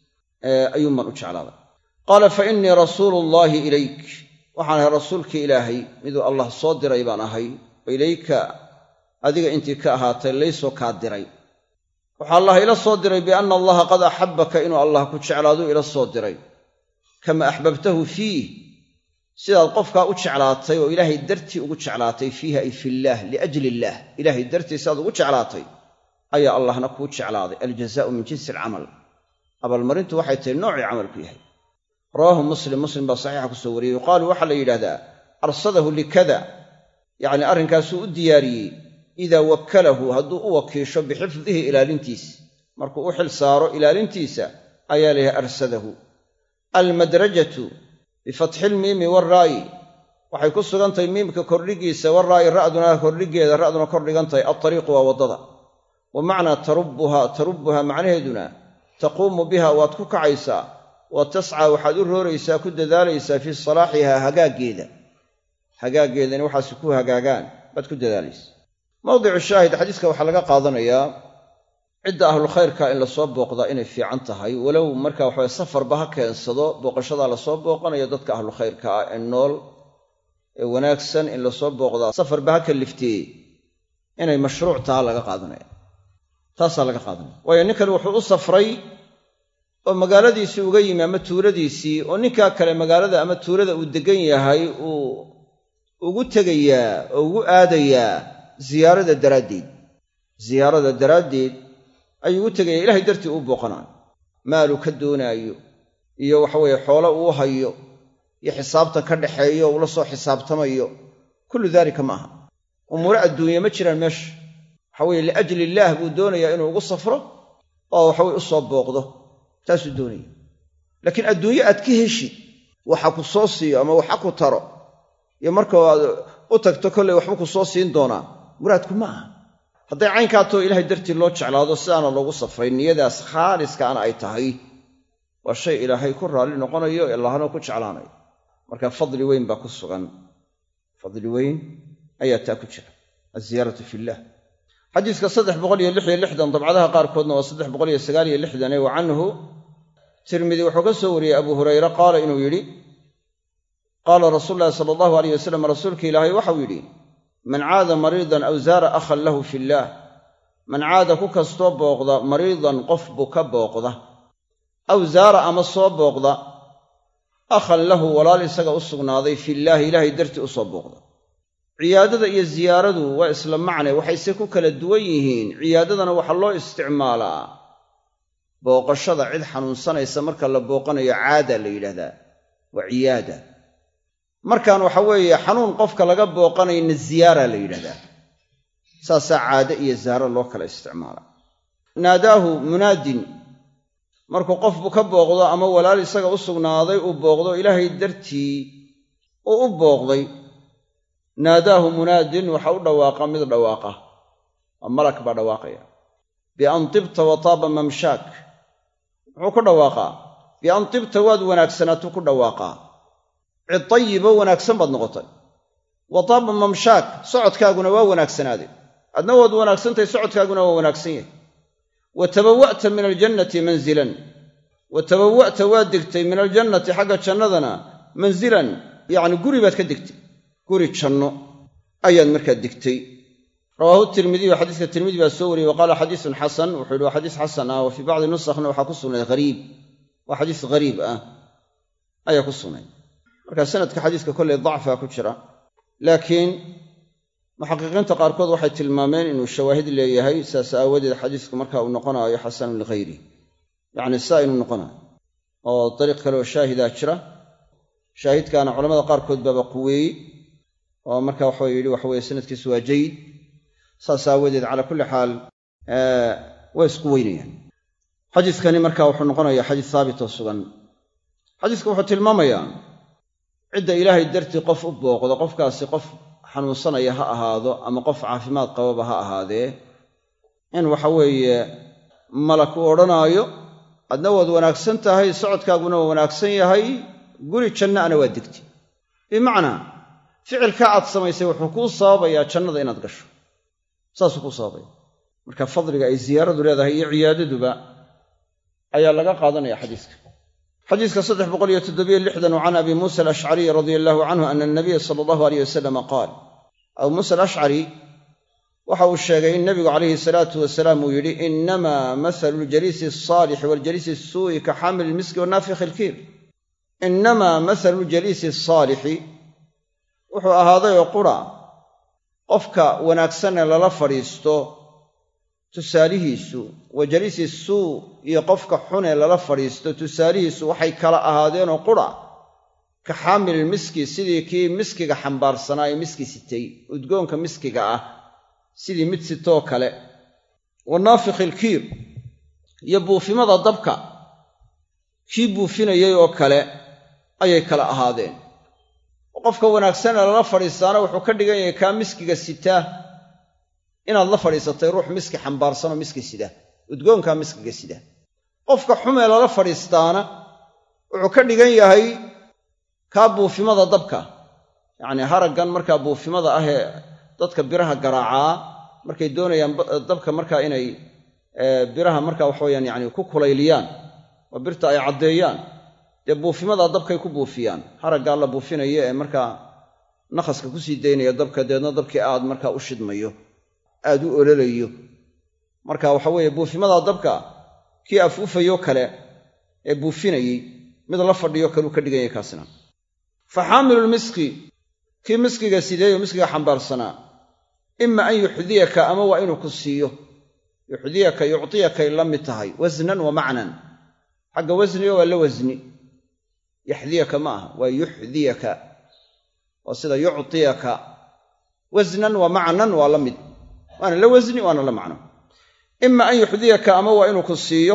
ayuun baan u jeclaaday qaala fa innii rasuulullaahi ilayk waxaan ahay rasuulkii ilaahay miduu allah soo diray baan ahay wa ilayka adiga intii ka ahaatay laysoo kaa diray waxaa allah ila soo diray bianna allaha qad axabbaka inuu allah ku jeclaaduu ila soo diray kama axbabtahu fiih sidaad qofkaa u jeclaatay oo ilaahay dartii ugu jeclaatay fiiha ay fillaah liajli illaah ilaahay dartii sidaad ugu jeclaatay ayaa allahna kuu jeclaaday aljazaa'u min jinsi alcamal abaalmarintu waxay tahay noocii camalku yahay rawaahu muslim muslim baa saxiixa ku soo wariyey yuqaalu waxaa la yidhahdaa arsadahu likada yacni arrinkaasuu u diyaariyey idaa wakkalahu hadduu u wakiisho bixifdihi ilaalintiisa markuu u xil saaro ilaalintiisa ayaa layahay arsadahu almadrajatu bifatxi lmiimi waraa'i waxay ku sugantahay miimka kordhigiisa waraa'i ra'duna kordhigeeda ra'duna kordhigantahay altariiqu waa waddada wa macnaa tarubbuhaa tarubbuhaa macnaheeduna taquumu biha waad ku kacaysaa wa tascaa waxaad u rooraysaa ku dadaalaysaa fii salaaxihaa hagaaggeeda hagaaggeedani waxaasi ku hagaagaan baad ku dadaalaysaa mawdicu shaahid xadiiska waxaa laga qaadanayaa cidda ahlulkhayrka in lasoo booqdaa inay fiican tahay walow markaa waxawe safarba ha keensado booqashadaa lasoo booqanayo dadka ahlulkhayrka ah ee nool ee wanaagsan in lasoo booqdaa safarba ha kalifteeye inay mashruuc taha laga qaadanaya taasaa laga qaadanaya waayo ninkani wuxuu u safray oo magaaladiisii uga yimi ama tuuladiisii oo ninkaa kale magaalada ama tuulada uu deggan yahay uu ugu tegayaa oo ugu aadayaa ziyaarada daraaddeed ziyaarada daraaddeed ayuu u tegayaa ilaahay dartii uu booqanaayo maaluu ka doonaayo iyo waxaweeye xoolo uu hayo iyo xisaabtan ka dhaxeeyo ula soo xisaabtamayo kullu daalika ma aha umuure adduunye ma jiraan meesha waxaweeye liajli illaah buu doonayaa inuu ugu safro oo waxaweye u soo booqdo taasuu doonaya laakiin adduunye aad ka heshid waxa ku soo siiyo ama waxa ku taro iyo marka aad u tagto kollay waxba ku soo siin doonaa muraadku ma aha hadday caynkaato ilaahay dartii loo jeclaado sidaana loogu safray niyadaas khaaliskaana ay tahay waa shay ilaahay ku raalli noqonayo allahna ku jeclaanayo marka fadli weyn baa ku sugan fadli weyn ayaa taa ku jira aziyaaratu fillaah xadiiska saddex boqol iyo lix iyo lixdan dabcadaha qaarkoodna waa saddex boqol iyo sagaal iyo lixdan wa canhu tirmidi wuxuu ka soo wariyey abu hurayre qaala inuu yidhi qaala rasuulu llahi sala allahu alayh wasalam rasuulka ilaahay waxau yidhi man caada mariidan aw zaara akhan lahu fillaah man caada ku kastoo booqda mariidan qof buka booqda aw zaara ama soo booqda akhan lahu walaal isaga u sugnaaday fillaahi ilaahay dartii u soo booqda ciyaadada iyo ziyaaradu waa isla macne waxayse ku kala duwan yihiin ciyaadadana waxaa loo isticmaalaa booqashada cid xanuunsanaysa marka la booqanayo caada la yidhaahdaa waa ciyaada markaan waxa weeye xanuun qofka laga booqanayna ziyaara la yidhahdaa saasaa caade iyo zaaro loo kala isticmaalaa naadaahu munaadin markuu qofbu ka booqdo ama walaal isaga u sugnaaday uu booqdo ilaahay dartii uu u booqday naadaahu munaadin waxa u dhawaaqa mid dhawaaqa waa malak baa dhawaaqaya bian tibta wa taaba mamshaak muxuu ku dhawaaqaa bian tibta waad wanaagsanaatuu ku dhawaaqaa cid tayibo wanaagsan baad noqotay wa taaba mamshaak socodkaaguna waa wanaagsanaaday adna waad wanaagsantahay socodkaaguna waa wanaagsan yahay wa tabawwa'ta min aljannati manzilan wa tabawwa'ta waa degtay min aljannati xagga jannadana manzilan yacni guri baad ka degtay guri janno ayaad markaa degtay rawaahu tirmidiyu xadiiska tirmidi baa soo wariyey wa qaala xadiisun xasan wuxuu yidhi waa xadiis xasan ah wa fii bacdi nusakhna waxaa ku sugnay hariib waa xadiis hariib ah ayaa ku sugnay marka sanadka xadiiska kolley dacfaa ku jira laakiin muxaqiqiinta qaarkood waxay tilmaameen inuu shawaahid leeyahay saas aawadeed xadiisku marka uu noqonaayo xasanun lighayri yacni saa inuu noqonayo oo dariiq kale oo shaahidaa jira shaahidkaana culamada qaarkood baaba quweeyey oo marka waxau yidhi waxaweye sanadkiisu waa jayid saas aawadeed calaa kulli xaal way isku weynayaan xadiiskani marka wuxuu noqonayaa xadiis haabit oo sugan xadiisku wuxuu tilmaamayaa cidda ilaahay dartii qof u booqdo qofkaasi qof xanuunsanaya ha ahaado ama qof caafimaad qababa ha ahaadee in waxa weeye malak uu odhanaayo adna waad wanaagsan tahay socodkaaguna waa wanaagsan yahay guri jannaana waa degti bimacnaa ficilkaa aad samaysay wuxuu kuu sababayaa jannada inaad gasho saasuu kuu sababaya marka fadliga ay ziyaaradu leedahay iyo ciyaadaduba ayaa laga qaadanaya xadiiska xadiiska saddex boqol iyo toddobiyo lixdan can abi muusa alashcariy radia allahu canhu ana anabiya sala allahu alayh wasalam qaal abu muusa alashcari waxa uu sheegay in nebigu calayhi salaatu wasalaam uu yidhi innamaa mathalu ljaliisi alsaalixi waaljaliisi asuu'i ka xaamili ilmiski wanaafikhi ilkiir innamaa mathalu ljaliisi alsaalixi wuxuu ahaaday oo qura qofka wanaagsanee lala fadhiisto tusaalihiisu wa jaliisi suu iyo qofka xunee lala fadhiisto tusaalihiisu waxay kala ahaadeenoo qura ka xaamil miski sidii kii miskiga xambaarsanaa ee miski sitay udgoonka miskiga ah sidii mid sitoo kale wa naafikhi ilkiir iyo buufimada dabka kii buufinayay oo kale ayay kala ahaadeen qofka wanaagsanee lala fadhiistaana wuxuu ka dhigan yahay kaa miskiga sitaa inaad la fadhiisatay ruux miski xambaarsanoo miski sida udgoonkaa miskiga sida qofka xumee lala fadhiistaana wuxuu ka dhigan yahay kaa buufimada dabka yacnii haraggan markaa buufimada ahee dadka biraha garaacaa markay doonayaan dabka markaa inay biraha markaa waxaweyaan yacni ku kulayliyaan oo birta ay caddeeyaan dee buufimadaa dabkay ku buufiyaan haraggaa la buufinayo ee markaa nakhaska ku sii daynaya dabka deedna dabkii aad markaa u shidmayo aad u ololayo marka waxa weeye buufimadaa dabka kii afuufayoo kale ee buufinayey mid la fadhiyo kaluu ka dhigan yahay kaasina fa xaamilulmiski kii miskiga sideeyo miskiga xambaarsanaa ima an yuxdiyaka ama waa inuu ku siiyo yuxdiyaka yuctiyakay la mid tahay wasnan wa macnan xagga wasniga waa la wasni yaxdiyaka ma aha waa yuxdiyaka waa sida yuctiyaka wasnan wa macnan waa la mid waana la wasni waana la macno ima an yuxdiyaka ama waa inuu ku siiyo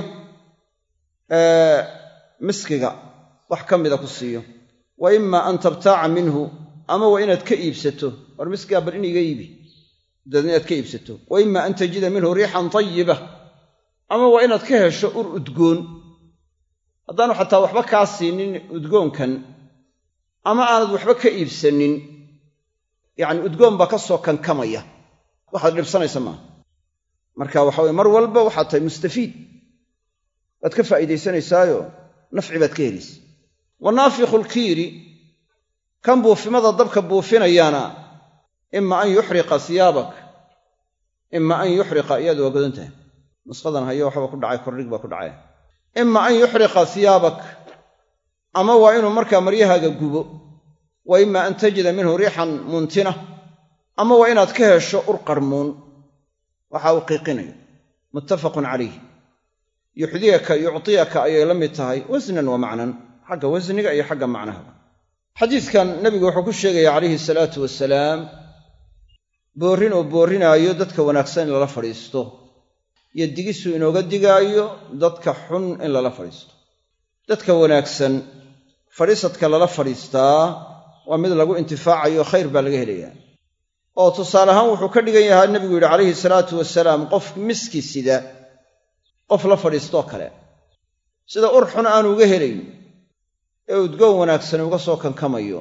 miskiga wax ka mida ku siiyo wa ima an tabtaaca minhu ama waa inaad ka iibsato war miskigaa bar in iga iibi daedna inaad ka iibsato wa ima an tajida minhu riixan tayiba ama waa inaad ka hesho ur udgoon haddaanu xataa waxba kaa siinin udgoonkan ama aanad waxba ka iibsanin yacni udgoon baa ka soo kankamaya waxaad dhibsanaysa maaha marka waxa weye mar walba waxaad tahay mustafiid waad ka faa'iidaysanaysaayo nafci baad ka helaysa wa naafikhu lkiiri kan buufimada dabka buufinayaana ima an yuxriqa hiyaabak ima an yuxriqa iyaadu waa godan tahay nusqadan hayo waxaba ku dhacay kordhig baa ku dhacay ima an yuxriqa hiyaabak ama waa inuu markaa maryahaaga gubo wa ima an tajida minhu riixan muntina ama waa inaad ka hesho ur qarmuun waxa uu qiiqinayo muttafaqun calayh yuxdiyaka yuctiyaka ayay la mid tahay wasnan wa macnan xagga wasniga iyo xagga macnaha xadiiskan nebigu wuxuu ku sheegaya calayhi salaatu wasalaam boorrin oo boorrinaayo dadka wanaagsan in lala fadhiisto iyo digisuu inooga digaayo dadka xun in lala fadhiisto dadka wanaagsan fadhiisadka lala fadhiistaa waa mid lagu intifaacayo khayr baa laga helayaa oo tusaale ahaan wuxuu ka dhigan yahaa nebigu yidhi calayhi salaatu wasalaam qof miski sida qof la fadhiistoo kale sida ur xun aanu uga helayn ee udgoon wanaagsan uga soo kankamayo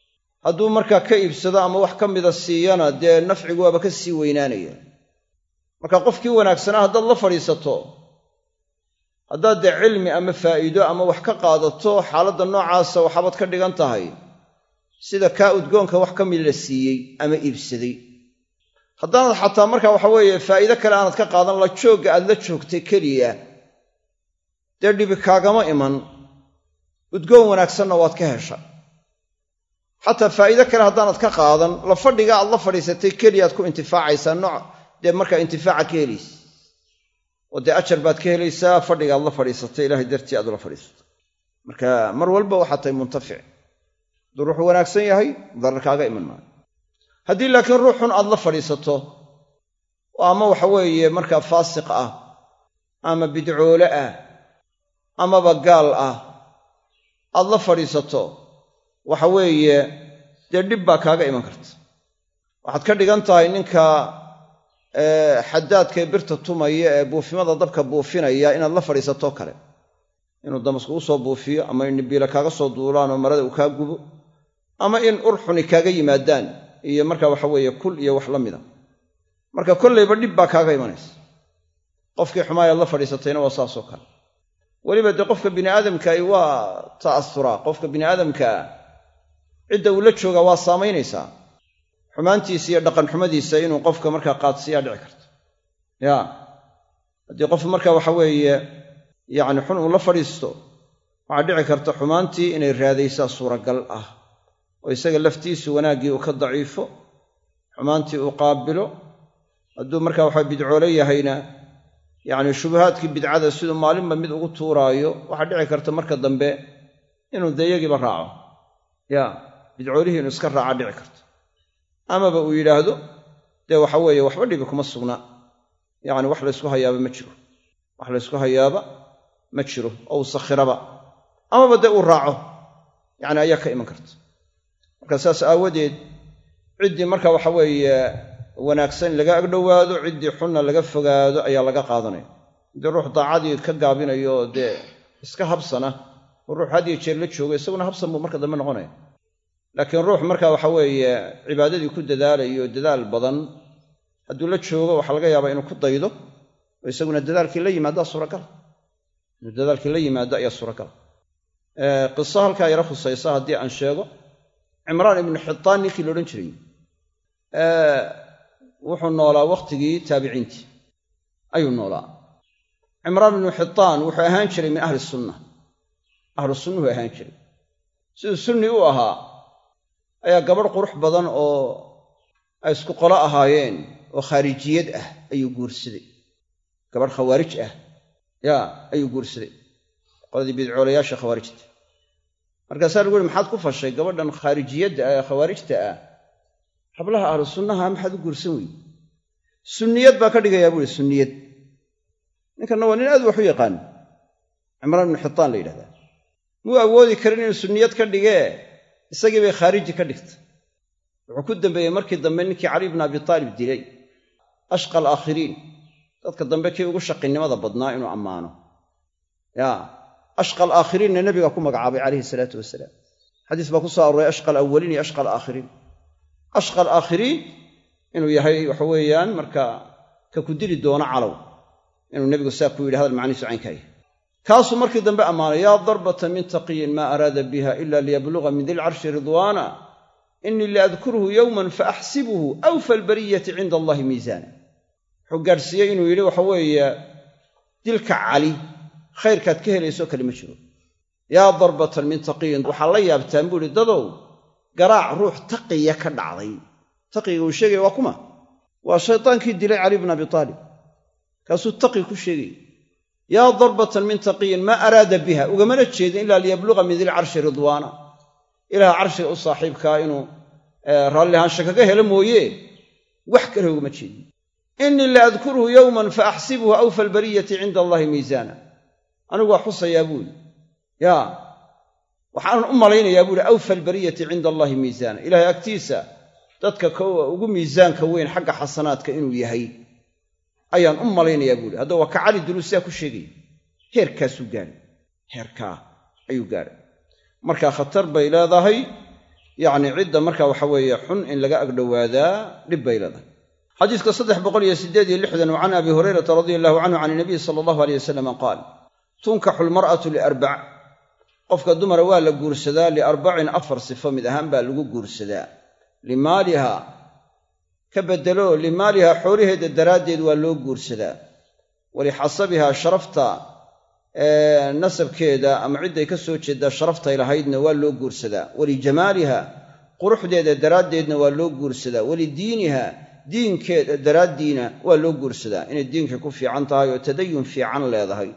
hadduu markaa ka iibsado ama wax ka mida siiyana dee nafcigu waaba ka sii weynaanaya marka qofkii wanaagsanaa haddaad la fadhiisato haddaad dee cilmi ama faa'iido ama wax ka qaadato xaaladda noocaasa waxaabad ka dhigan tahay sida kaa udgoonka wax ka mid la siiyey ama iibsaday. haddaanad xataa marka waxa weeye faa'iido kale aanad ka qaadan la joogga aad la joogtay keliya dee dhibi kaagama iman, udgoon wanaagsanna waad ka hesha. xataa faa'iido kale haddaanad ka qaadan la fadhiga aad la fadhiisatay keliyaad ku intifaacaysaa, nooc dee markaa intifaaca ka helaysa oo dee ajar baad ka helaysaa fadhiga aad la fadhiisatay ilaahay dartii aad ula fadhiisato. marka mar walba waxaad tahay muntafic. hadduu ruuxu wanaagsan yahay darar kaaga iman maayo. haddii laakiin ruux xun aad la fadhiisato oo ama waxa weeye markaa faasiq ah ama bidcoole ah amaba gaal ah aad la fadhiisato waxa weeye dee dhib baa kaaga iman karta. waxaad ka dhigan tahay ninka xadaadka ee birta tumaya ee buufimada dabka buufinaya inaad la fadhiisatoo kale, inuu damasku u soo buufiyo ama in nibiila kaaga soo duulaan oo marada uu kaa gubo ama in urxuni kaaga yimaadaan iyo marka waxa weeye kul iyo wax la mida. marka kollayba dhib baa kaaga imanaysa. qofkii xumaayaad la fadhiisatayna waa saasoo kale. weliba dee qofka bini aadamka waa ta'asuraa. qofka bini aadamka cidda uu la jooga waa saamaynaysaa. xumaantiisa iyo dhaqan xumadiisa inuu qofka markaa qaadsiiyaa dhici karto. ya haddii qof marka waxa weeye yacni xun uu la fadhiisto waxaa dhici karta xumaantii inay raadaysaa suuragal ah oo isaga laftiisu wanaaggii uu ka daciifo, xumaantii uu qaabilo. hadduu markaa waxa bidcoole yahayna yacni shubahaadkii bidcada siduu maalinba mid ugu tuuraayo waxaa dhici karta marka dambe inuu dee iyagiiba raaco. ya bidcoolihii inuu iska raaca dhici karto, amaba uu yidhaahdo dee waxa weeye waxba dhibi kuma sugna, yacni wax laysku hayaaba ma jiro wax laysku hayaaba ma jiro oo uu sakhiraba, amaba dee uu raaco yacni ayaa ka iman karta. marka saas aawadeed ciddii marka waxa weeye wanaagsan laga agdhowaado, ciddii xunna laga fogaado ayaa laga qaadanaya. haddii ruux daacadii ka gaabinayo dee iska habsana oo ruux had iyo jeer la joogo isaguna habsan buu marka dambe noqonaya. laakiin ruux marka waxa weeye cibaadadii ku dadaalayo dadaal badan hadduu la joogo waxaa laga yaabaa inuu ku daydo oo isaguna dadaalkii la yimaada suuragal inuu dadaalkii la yimaado ayaa suuragal. qiso halkaa yara khusaysa haddii aan sheego, cimraan ibnu xitaan ninkii la odhan jiray wuxuu noolaa wakhtigii taabiciintii ayuu noolaa. cimraan ibnu xitaan wuxuu ahaan jiray min ahli sunna, ahlu sunnuhu ahaan jiray. siduu sunni u ahaa ayaa gabadh qurux badan oo ay isku qolo ahaayeen oo khaarijiyad ah ayuu guursaday. gabadh khawaarij ah yaa ayuu guursaday, qoladii bidcoolayaasha khawaarijta. markaasaa lagu yihi maxaad ku fashay gabadhan khaarijiyadda ah ee khawaarijta ah hablaha ahlu sunnaha maxaad u guursan weyey? sunniyad baa ka dhigayaa buu ihi sunniyad. ninkanna waa nin aad wax u yaqaan, cimraan ibnu xitaan la yidhahdaa. muu awoodi karin inuu sunniyad ka dhigee isagii bay khaariji ka dhigtay. wuxuu ku dambeeyey markii dambe ninkii cali ibnu abi taalib dilay, ashqa alaakhiriin, dadka dambe kii ugu shaqinimada badnaa inuu ammaano. ya ashqa alaakhiriinna nebiga ku magacaabay calayhi salaatu wasalaam. xadiis baa ku soo arooray ashqa alawwaliin iyo ashqa alaakhiriin. ashqa alaakhiriin inuu yahay waxa weeyaan marka ka ku dili doono calow, inuu nebigu saa ku yidhi hadal macnihiisu caynkaa yahay. kaasuu markii dambe ammaanay, yaa darbatan min taqiyin maa araada biha ila liyabluga min dilcarshi ridwaana inii laadkuruhu yowman faaxsibuhu awfa albariyati cinda allahi miisaana. wuxuu gaadhsiiyey inuu yidhi waxa weeye dilka cali khayrkaad ka helayso kale ma jiro. yaa darbatan min taqiyin, waxaa la yaabtaan buu ihi dadow garaac ruux taqiya ka dhacday. taqiga uu sheegaya waa kuma? waa shaydaankii dilay cali bna abi taalib, kaasuu taqi ku sheegay. yaa darbatan min taqiyin maa araada biha, ugamana jeedin ilaa liyabluga min dilcarshi ridwaana, ilaah carshiga u saaxiibkaa inuu raallihaansha kaga helo mooye wax kale ugama jeedin. inii la adkuruhu yowman faaxsibuhu awfa albariyati cinda allahi miisaana. anigu waa xusayaa buuli, yaa waxaanan u malaynayaa buuhi awfa albariyati cinda allahi miisaana, ilaahay agtiisa dadka ugu miisaanka weyn xagga xasanaadka inuu yahay ayaan u malaynayaa buuhi. haddaba waa ka cali duluusiyaa ku sheegaya. heerkaasuu gaadhay, heerkaa ayuu gaadhay. markaa khatar bay leedahay yacni cidda marka waxa weeye xun in laga agdhowaadaa dhib bay leedahay. xadiiska saddex boqol iyo siddeed iyo lixdan can abi hurayrata radia allahu canhu can inabiy sala allahu aleyh wasalam qaal tunkaxu almar'atu liarbac qofka dumara waa la guursadaa liarbacin afar sifo mid ahaan baa lagu guursadaa limaaliha ka beddelo limaaliha xoolaheeda daraaddeed waa loo guursadaa walixasabihaa sharafta nasabkeeda ama cidday ka soo jeeddaa sharaftay lahaydna waa loo guursadaa walijamaaliha quruxdeeda daraaddeedna waa loo guursadaa walidiiniha diinkeeda daraaddiina waa loo guursadaa inay diinkii ku fiican tahay oo tadayun fiican leedahay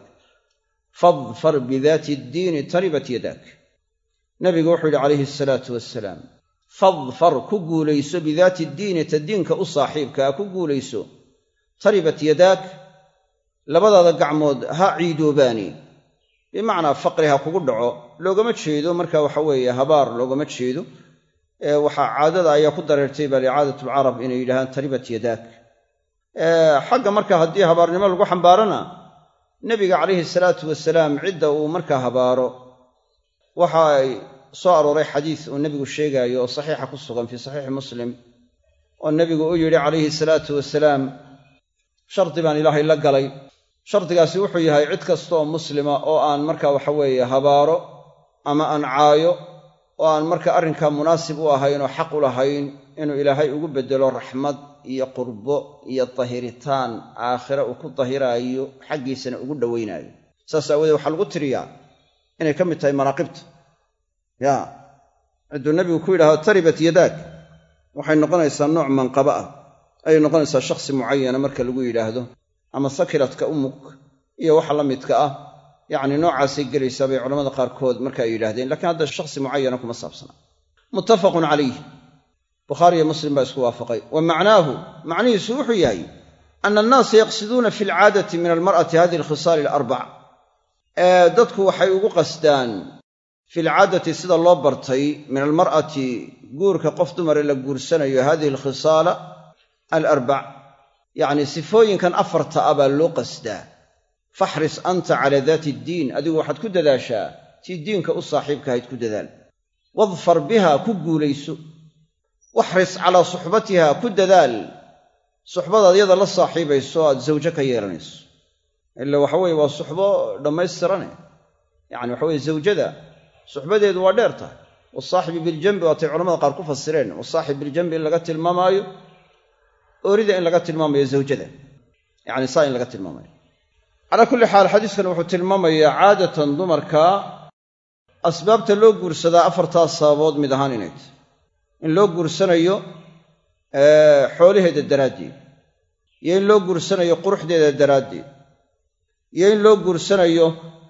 fadfar bidaati ddiini taribat yadaak nabigu wuxuu yidhi calayhi asalaatu wassalaam fadfar ku guulayso bidaati ddiini ta diinka u saaxiibkaa ku guulayso taribat yadaak labadaada gacmood ha ciidoobaani bimacnaa faqri ha kugu dhaco loogama jeedo marka waxa weeye habaar loogama jeedo ee waxaa caadada ayaa ku dareertay baa licaadatlcarab inay yidhahaan taribat yadaak xagga marka haddii habaarnimo lagu xambaarana nebiga calayhi salaatu wasalaam cidda uu markaa habaaro waxa ay soo arooray xadiis uu nebigu sheegaayo oo saxiixa ku sugan fii saxiixi muslim oo nebigu u yidhi calayhi salaatu wasalaam shardi baan ilaahay la galay shardigaasi wuxuu yahay cid kasta oo muslima oo aan marka waxa weeye habaaro ama aan caayo oo aan marka arrinkaa munaasib u ahayn oo xaq u lahayn inuu ilaahay ugu beddelo raxmad iyo qurbo iyo tahiritaan aakhire uu ku tahiraayo xaggiisana ugu dhowaynaayo saas aawadeed waxaa lagu tiriyaa inay ka mid tahay manaaqibta ya cidduu nebigu ku yidhahdo taribat yadaak waxay noqonaysaa nooc manqaba ah ayay noqonaysaa shakhsi mucayana marka lagu yidhaahdo ama sakiradka umuk iyo waxa la midka ah yacni noocaasay gelaysaa bay culamada qaarkood marka ay yidhahdeen lakiin hadda shakhsi mucayana kuma saabsana muttafaqun calayh bukhaari iyo muslim baa isku waafaqay wa macnaahu macnihiisu wuxuu yahay ana annaasa yaqsiduuna fi alcaadati min almar'ati hadihi alkhisaali alarbac ee dadku waxay ugu qasdaan fi alcaadati sida loo bartay min almar'ati guurka qof dumare la guursanayo hadihi alkhisaala alarbac yacni sifooyinkan afarta ah baa loo qasdaa faxris anta calaa daati iddiin adigu waxaad ku dadaashaa tii diinka u saaxiibkahayd ku dadaal wadfar biha ku guulayso waxris calaa suxbatiha ku dadaal suxbadaad yada la saaxiibayso aad zawjo ka yeelanayso ila waxa weeye waa suxbo dhammaystirane yacni waxa weye zawjada suxbadeedu waa dheer tahay wasaaxibi biljanbi waatay culamada qaar ku fasireen wasaaxib biljanbi in laga tilmaamaayo oorida in laga tilmaamayo zawjada yacni saa in laga tilmaamayo calaa kulli xaal xadiiskan wuxuu tilmaamayaa caadatan dumarka asbaabta loo guursadaa afartaas sababood mid ahaan inay tahy in loo guursanayo xoolaheeda daraaddeed iyo in loo guursanayo quruxdeeda daraaddeed iyo in loo guursanayo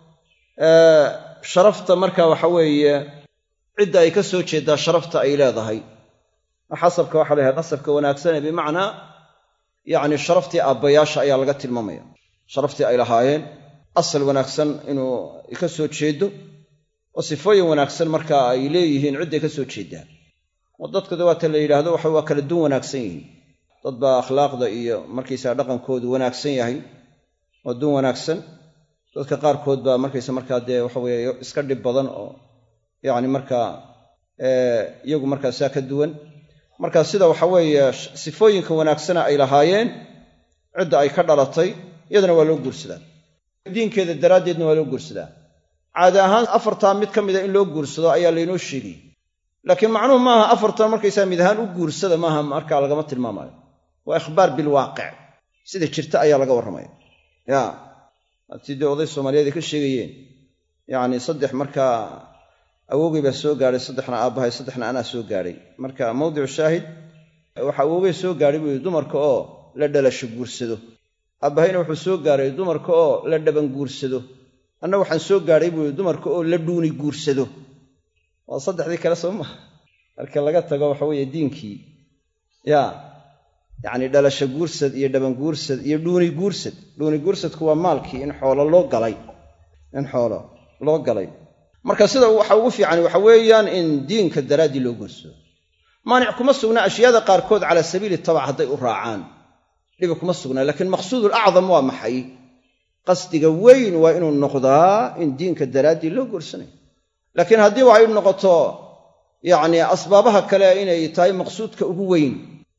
sharafta marka waxa weeye cidda ay ka soo jeeddaa sharafta ay leedahay xasabka waxa la yhaha qasabka wanaagsane bimacnaa yacni sharaftii aabbayaasha ayaa laga tilmaamaya sharaftii ay lahaayeen asal wanaagsan inuu ka soo jeedo oo sifooyin wanaagsan marka ay leeyihiin cidday ka soo jeeddaan oo dadka dawaata la yidhaahdo waxa waa kala duwan wanaagsan yihiin dad baa akhlaaqda iyo markaysaa dhaqankoodu wanaagsan yahay oo duwan wanaagsan dadka qaarkood baa markaysa markaa dee waxa weeye iska dhib badan oo yacni markaa iyagu markaa saa ka duwan marka sida waxa weeye sifooyinka wanaagsana ay lahaayeen cidda ay ka dhalatay iyadana waa loo guursadaa diinkeeda daraaddeedna waa loo guursadaa caada ahaan afartaa mid ka mida in loo guursado ayaa laynoo sheegay laakiin macnuhu maaha afartan markaysaa mid ahaan u guursada maaha markaa lagama tilmaamayo waa ikhbaar bilwaaqic sida jirta ayaa laga warramaya ya hatii dee oday soomaaliyeed ay ka sheegayeen yacni saddex markaa awoogay baa soo gaadhay saddexna aabbahay saddexna anaa soo gaadhay marka mawdicu shaahid waxa awoogay soo gaadhay buu yidhi dumarka oo la dhalasho guursado aabbahayna wuxuu soo gaadhay dumarka oo la dhaban guursado anna waxaan soo gaadhay buu yidhi dumarka oo la dhuuni guursado waa saddexdii kale soo maha marka laga tago waxa weeye diinkii ya yacni dhalasho guursad iyo dhaban guursad iyo dhuuni guursad dhuuni guursadku waa maalkii in xoolo loo galay in xoolo loo galay marka sida waxa ugu fiican waxa weeyaan in diinka daraaddii loo guursado maanic kuma sugna ashyaada qaarkood cala sabiili tabac hadday u raacaan dhibi kuma sugnaa laakiin maqsuudul acdam waa maxay qasdiga weyn waa inuu noqdaa in diinka daraaddii loo guursanayo laakiin haddii waxay noqoto yacni asbaabaha kale inay tahay maqsuudka ugu weyn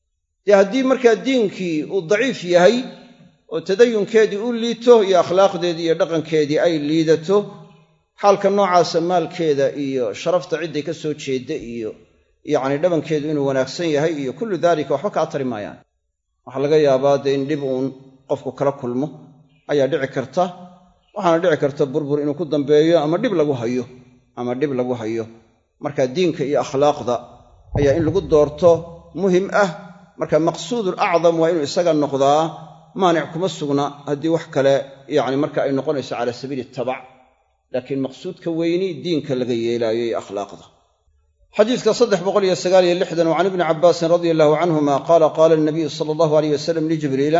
dee haddii markaa diinkii uu daciif yahay oo tadayunkeedii u liito iyo akhlaaqdeedii iyo dhaqankeedii ay liidato, xaalka noocaasa maalkeeda iyo sharafta cidday ka soo jeedda iyo yacni dhabankeedu inuu wanaagsan yahay iyo kullu daalika waxba kaa tari maayaan. waxaa laga yaabaa dee in dhib uun qofku kala kulmo ayaa dhici karta, waxaana dhici karta burbur inuu ku dambeeyo ama dhib lagu hayo ama dhib lagu hayo marka diinka iyo akhlaaqda ayaa in lagu doorto muhim ah. marka maqsuudul acdam waa inuu isaga noqdaa, maanic kuma sugna haddii wax kale yacni marka ay noqonayso cala sabiili tabac, laakiin maqsuudka weyni diinka laga yeelaayo iyo akhlaaqda. xadiiska saddex boqol iyo sagaal iyo lixdan can ibni cabbaasin radia allahu canhuma qaala qaala nabiyu sala allahu alayh wasalam lijibriila,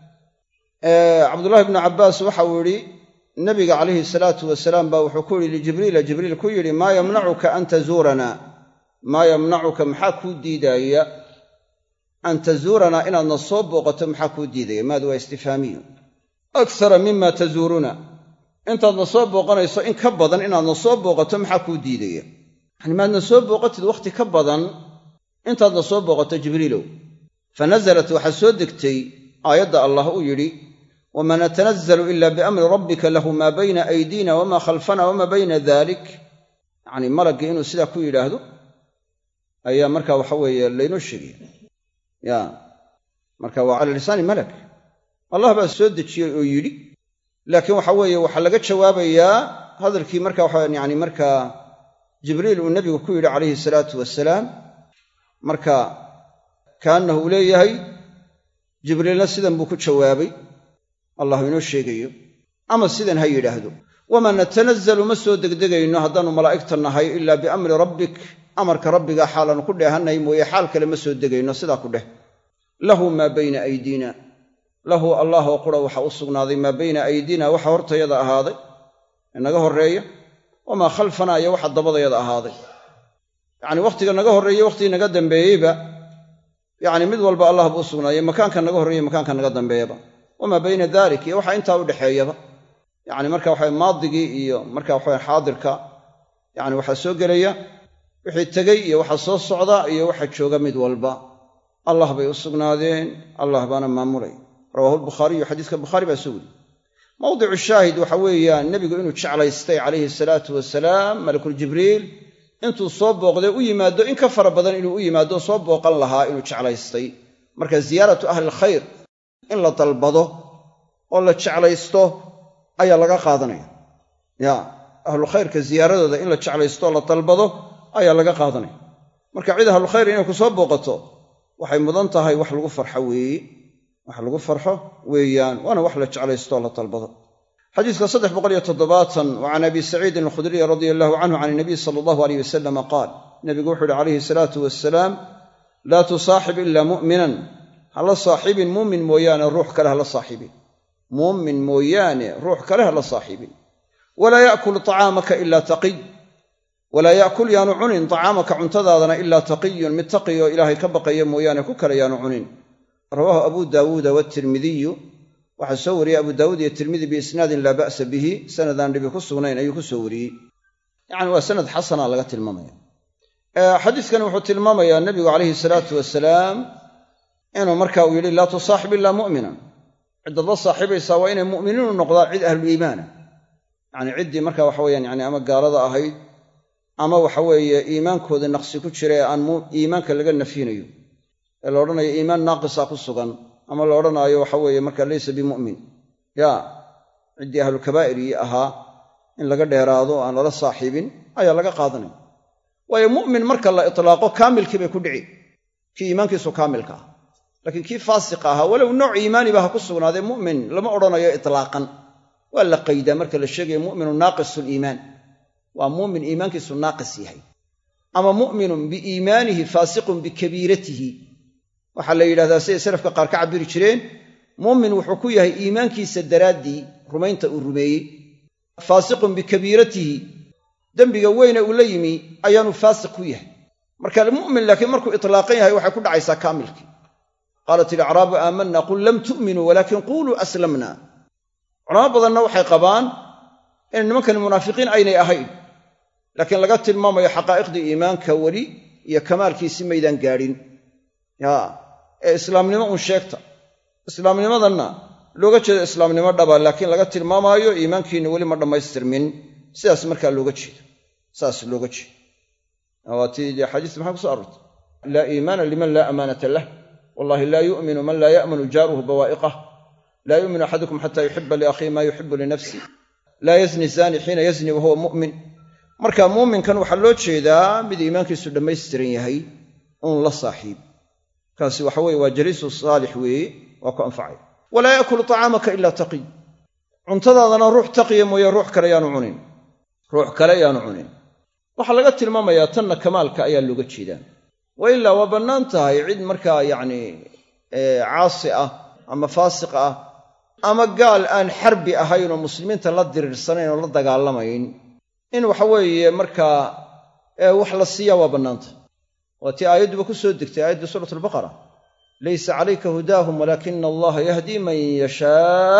cabdullahi ibnu cabbaas waxa uu yidhi nabiga calayhi salaatu wasalaam baa wuxuu ku yidhi lijibriila, jibriil ku yidhi maa yamnacuka an tazuuranaa, maa yamnacuka maxaa kuu diidaaya an tazuuranaa inaadna soo booqato maxaa kuu diidaya, maadu waa istifhaamiyu, aksara mima tazuuruna, intaadna soo booqanayso in ka badan inaadna soo booqato maxaa kuu diidaya, yani maadna soo booqatid wakhti ka badan intaadna soo booqato jibriilow. fa nasalat waxaa soo degtay aayadda allah uu yidhi wamaa natanazzalu ila biamri rabbika lahu maa bayna aydiina wamaa khalfana wamaa bayna dalik, yacni malaggii inuu sidaa ku yidhaahdo ayaa markaa waxa weeye laynoo sheegaya ya marka waa cala lisaani malak, allah baa soo dejiyey oo yidhi, laakiin waxa weeye waxaa laga jawaabayaa hadalkii marka waxa yani markaa jibriil uu nebigu ku yidhi calayhi salaatu wasalaam, marka kaannahu uu leeyahay jibriilna sidan buu ku jawaabay allah inoo sheegayo, ama sidan ha yidhaahdo wamaa natanazzalu ma soo degdegayno haddaannu malaa'igta nahay ilaa biamri rabbik, amarka rabbiga xaalaannu ku dheehanay mooye xaal kale ma soo degayno, sidaa ku dheh. lahu maa bayna aydiina, lahu allah oo qura waxa u sugnaaday maa bayna aydiina waxa hortayada ahaaday inaga horreeya, wamaa khalfanaa iyo waxa dabadayada ahaaday, yacni wakhtiga naga horreeye wakhtigii naga dambeeyeyba yacni mid walba allah buu u sugnaayey, makaanka naga horreeye makaanka naga dambeeyaba, wamaa bayna dalik iyo waxa intaa u dhexeeyaba, yacni marka waxa maadigii iyo marka waxa xaadirka yacni waxaa soo gelaya wixii tegey iyo waxa soo socda iyo waxa jooga mid walba allah bay u sugnaadeen, allah baana maamulay. rawaahu albukhaariyu, xadiiska bukhaari baa soo weriye. mawdicu shaahid waxa weeyaan nebigu inuu jeclaystay calayhi salaatu wasalaam malakuljibriil intuu soo booqday u yimaado in ka fara badan inuu u yimaado soo booqan lahaa inuu jeclaystay. marka ziyaaratu ahli alkhayr in la dalbado oo la jeclaysto ayaa laga qaadanaya, ya ahlulkhayrka ziyaaradooda in la jeclaysto oo la dalbado ayaa laga qaadanaya. marka cid ahlulkhayr inay ku soo booqato waxay mudan tahay wax lagu farxo weeye, wax lagu farxo weeyaan, waana wax la jeclaysto oo la dalbado. xadiiska saddex boqol iyo toddobaatan wa can abi saciidin alkhudriy radia allahu canhu can inabiy sala allahu alayh wasalama qaal, nebigu wuxuu yidhi calayhi salaatu wasalaam laa tusaaxib ilaa mu'minan, hala saaxiibin muumin mooyaane ruux kale hala saaxiibin, muumin mooyaane ruux kale hala saaxiibin. walaa ya'kul tacaamaka ilaa taqiy, walaa ya'kul yaanu cunin tacaamaka cuntadaadana ilaa taqiyun, mid taqiyoo ilaahay ka baqaya mooyaane ku kale yaanu cunin. rawaahu abu daawuuda waatirmidiyu, waxaa soo wariyey abu daawuud iyo tirmidi biisnaadin laa ba'sa bihi, sanadaan dhibi ku sugnayn ayuu ku soo wariyey, yacni waa sanad xasana laga tilmaamaya. xadiiskani wuxuu tilmaamayaa nebigu calayhi salaatu wasalaam inuu marka uu yidhi laa tusaaxib ilaa mu'minan, ciddaad la saaxiibaysaa waa inay mu'miniinu noqdaan cid ahluliimaana, yacni ciddii marka waxa weyaan yani ama gaalada ahayd ama waxa weeye iimaankooda naqsi ku jira ee aan iimaanka laga nafyinayo, ee la odhanayo iimaan naaqisa ku sugan, ama la odhanaayo waxa weeye marka laysa bimu'min, ya ciddii ahlulkabaa'irii ahaa in laga dheeraado aan lala saaxiibin ayaa laga qaadanaya. waayo mu'min marka la itlaaqo kaamilkii bay ku dhici, kii iimaankiisu kaamilka ah, laakiin kii faasiqa ahaa walow nooc iimaaniba ha ku sugnaadee mu'min lama odhanayo itlaaqan, waa la qaydaa marka la sheegayo mu'minu naaqisuliimaan, waa mu'min iimaankiisu naaqis yahay, ama mu'minun biiimaanihi faasiqun bikabiiratihi. waxaa la yidhahdaa siday salafka qaar ka cabiri jireen, mu'min wuxuu ku yahay iimaankiisa daraaddii rumaynta uu rumeeyey, faasiqun bikabiiratihi dembiga weyne uu la yimi ayaanu faasiq ku yahay. marka mu'min laakiin markuu itlaaqan yahay waxay ku dhacaysaa kaamilkii. qaalat ilacraabu aamanna qul lam tu'minuu walaakin quuluu aslamna. culamo badanna waxay qabaan in nimankan munaafiqiin aynay ahayn, laakiin laga tilmaamayo xaqaa'iqdii iimaanka weli iyo kamaalkiisi maydaan gaadhin, ya ee islaamnimo un sheegta islaamnimadanna looga jeedo islaamnimo dhaba laakiin laga tilmaamaayo iimaankiinna weli ma dhammaystirmin sidaas markaa looga jeedo saas looga jeedo awaatii xadiis maxaa ku soo arortay laa iimaana liman laa amaanata lah wallahi laa yu'minu man laa ya'manu jaaruhu bawaa'iqah laa yu'minu axadukum xataa yuxiba liakhiihi maa yuxibu linafsih laa yazni zaani xiina yazni wahuwa mu'min marka muuminkan waxaa loo jeedaa mid iimaankiisu dhammaystiran yahay uun la saaxiib kaasi waxa weeye waa jaliisu saalix weeye waa ku anfacaya walaa yaakulu tacaamaka ilaa taqiy cuntadaadana ruux taqiya mooye ruux kale yaanu cunin ruux kale yaanu cunin waxaa laga tilmaamayaa tanna kamaalka ayaa looga jeedaa wa ilaa waa bannaan tahay cid markaa yacni caasi ah ama faasiq ah ama gaal aan xarbi ahayn oo muslimiinta la diriirsanayn oo la dagaalamayn in waxa weeye markaa wax la siiyaa waa bannaanta waa tii aayadduba ku soo degtay aayaddii suurat albaqara laysa calayka hudaahum walaakina allaha yahdii man yashaa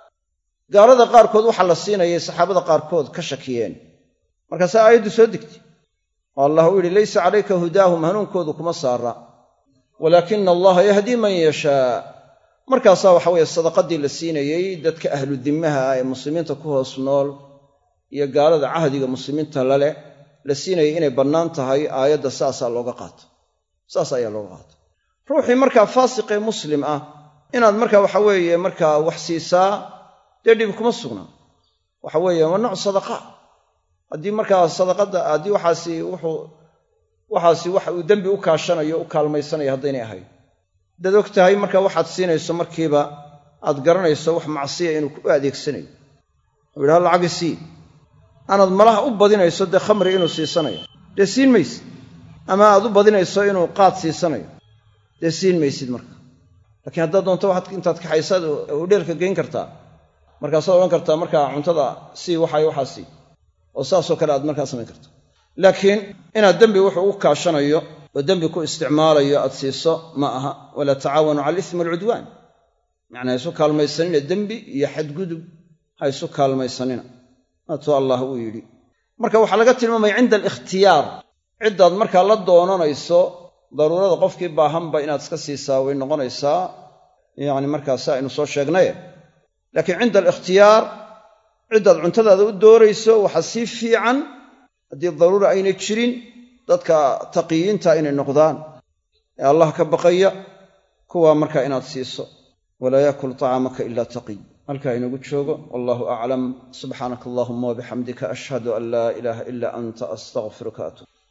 gaalada qaarkood waxaa la siinayay saxaabada qaarkood ka shakiyeen markaasaa aayaddu soo degtay oo allah uu yidhi laysa calayka hudaahum hanuunkoodu kuma saara walaakina allaha yahdii man yashaa markaasaa waxa weeye sadaqadii la siinayey dadka ahlu dimmaha ah ee muslimiinta ku hoos nool iyo gaalada cahdiga muslimiinta laleh la siinayay inay bannaan tahay aayadda saasaa looga qaato saas ayaa looga qaato ruuxii markaa faasiqee muslim ah inaad markaa waxa weeye markaa wax siisaa dee dhib kuma sugnaa waxa weeye waa nooc sadaqa haddii markaa sadaqadda haddii waxaasi wuxuu waxaasi wax uu dembi u kaashanayo u kaalmaysanayo haddaynay ahayn haddaad og tahay markaa waxaad siinayso markiiba aad garanayso wax macsiya inuu ku adeegsanayo uu yidhaha lacagi sii anaad malaha u badinayso dee khamri inuu siisanayo dee siin maysid ama aad u badinayso inuu qaad siisanayo dee siin maysid marka laakiin haddaad doonto waxaad intaad kaxaysaad u dheelka geyn kartaa markaasaad odhan kartaa markaa cuntada sii waxay waxaa sii oo saasoo kale aad markaa samayn karta laakiin inaad dembi wuxuu u kaashanayo oo dembi ku isticmaalayo aad siiso ma aha walaa tacaawanu cala alismi walcudwaan macnaa ha isu kaalmaysanina dembi iyo xadgudub ha isu kaalmaysanina maatuu allah uu yidhi marka waxaa laga tilmaamaya cinda alikhtiyaar ciddaad markaa la doonanayso daruurada qofkii baahanba inaad iska siisaa way noqonaysaa yacni markaasi aynu soo sheegnaye laakiin cinda alikhtiyaar ciddaad cuntadaada u doorayso waxaa sii fiican haddii daruura aynay jirin dadka taqiyiinta inay noqdaan ee allah ka baqaya kuwaa markaa inaad siiso walaa yaakul tacaamaka ilaa taqiy halkaa inagu joogo wallahu aclam subxaanaka allahuma wabixamdika ashhadu an laa ilaaha ilaa anta astaqfiruka atub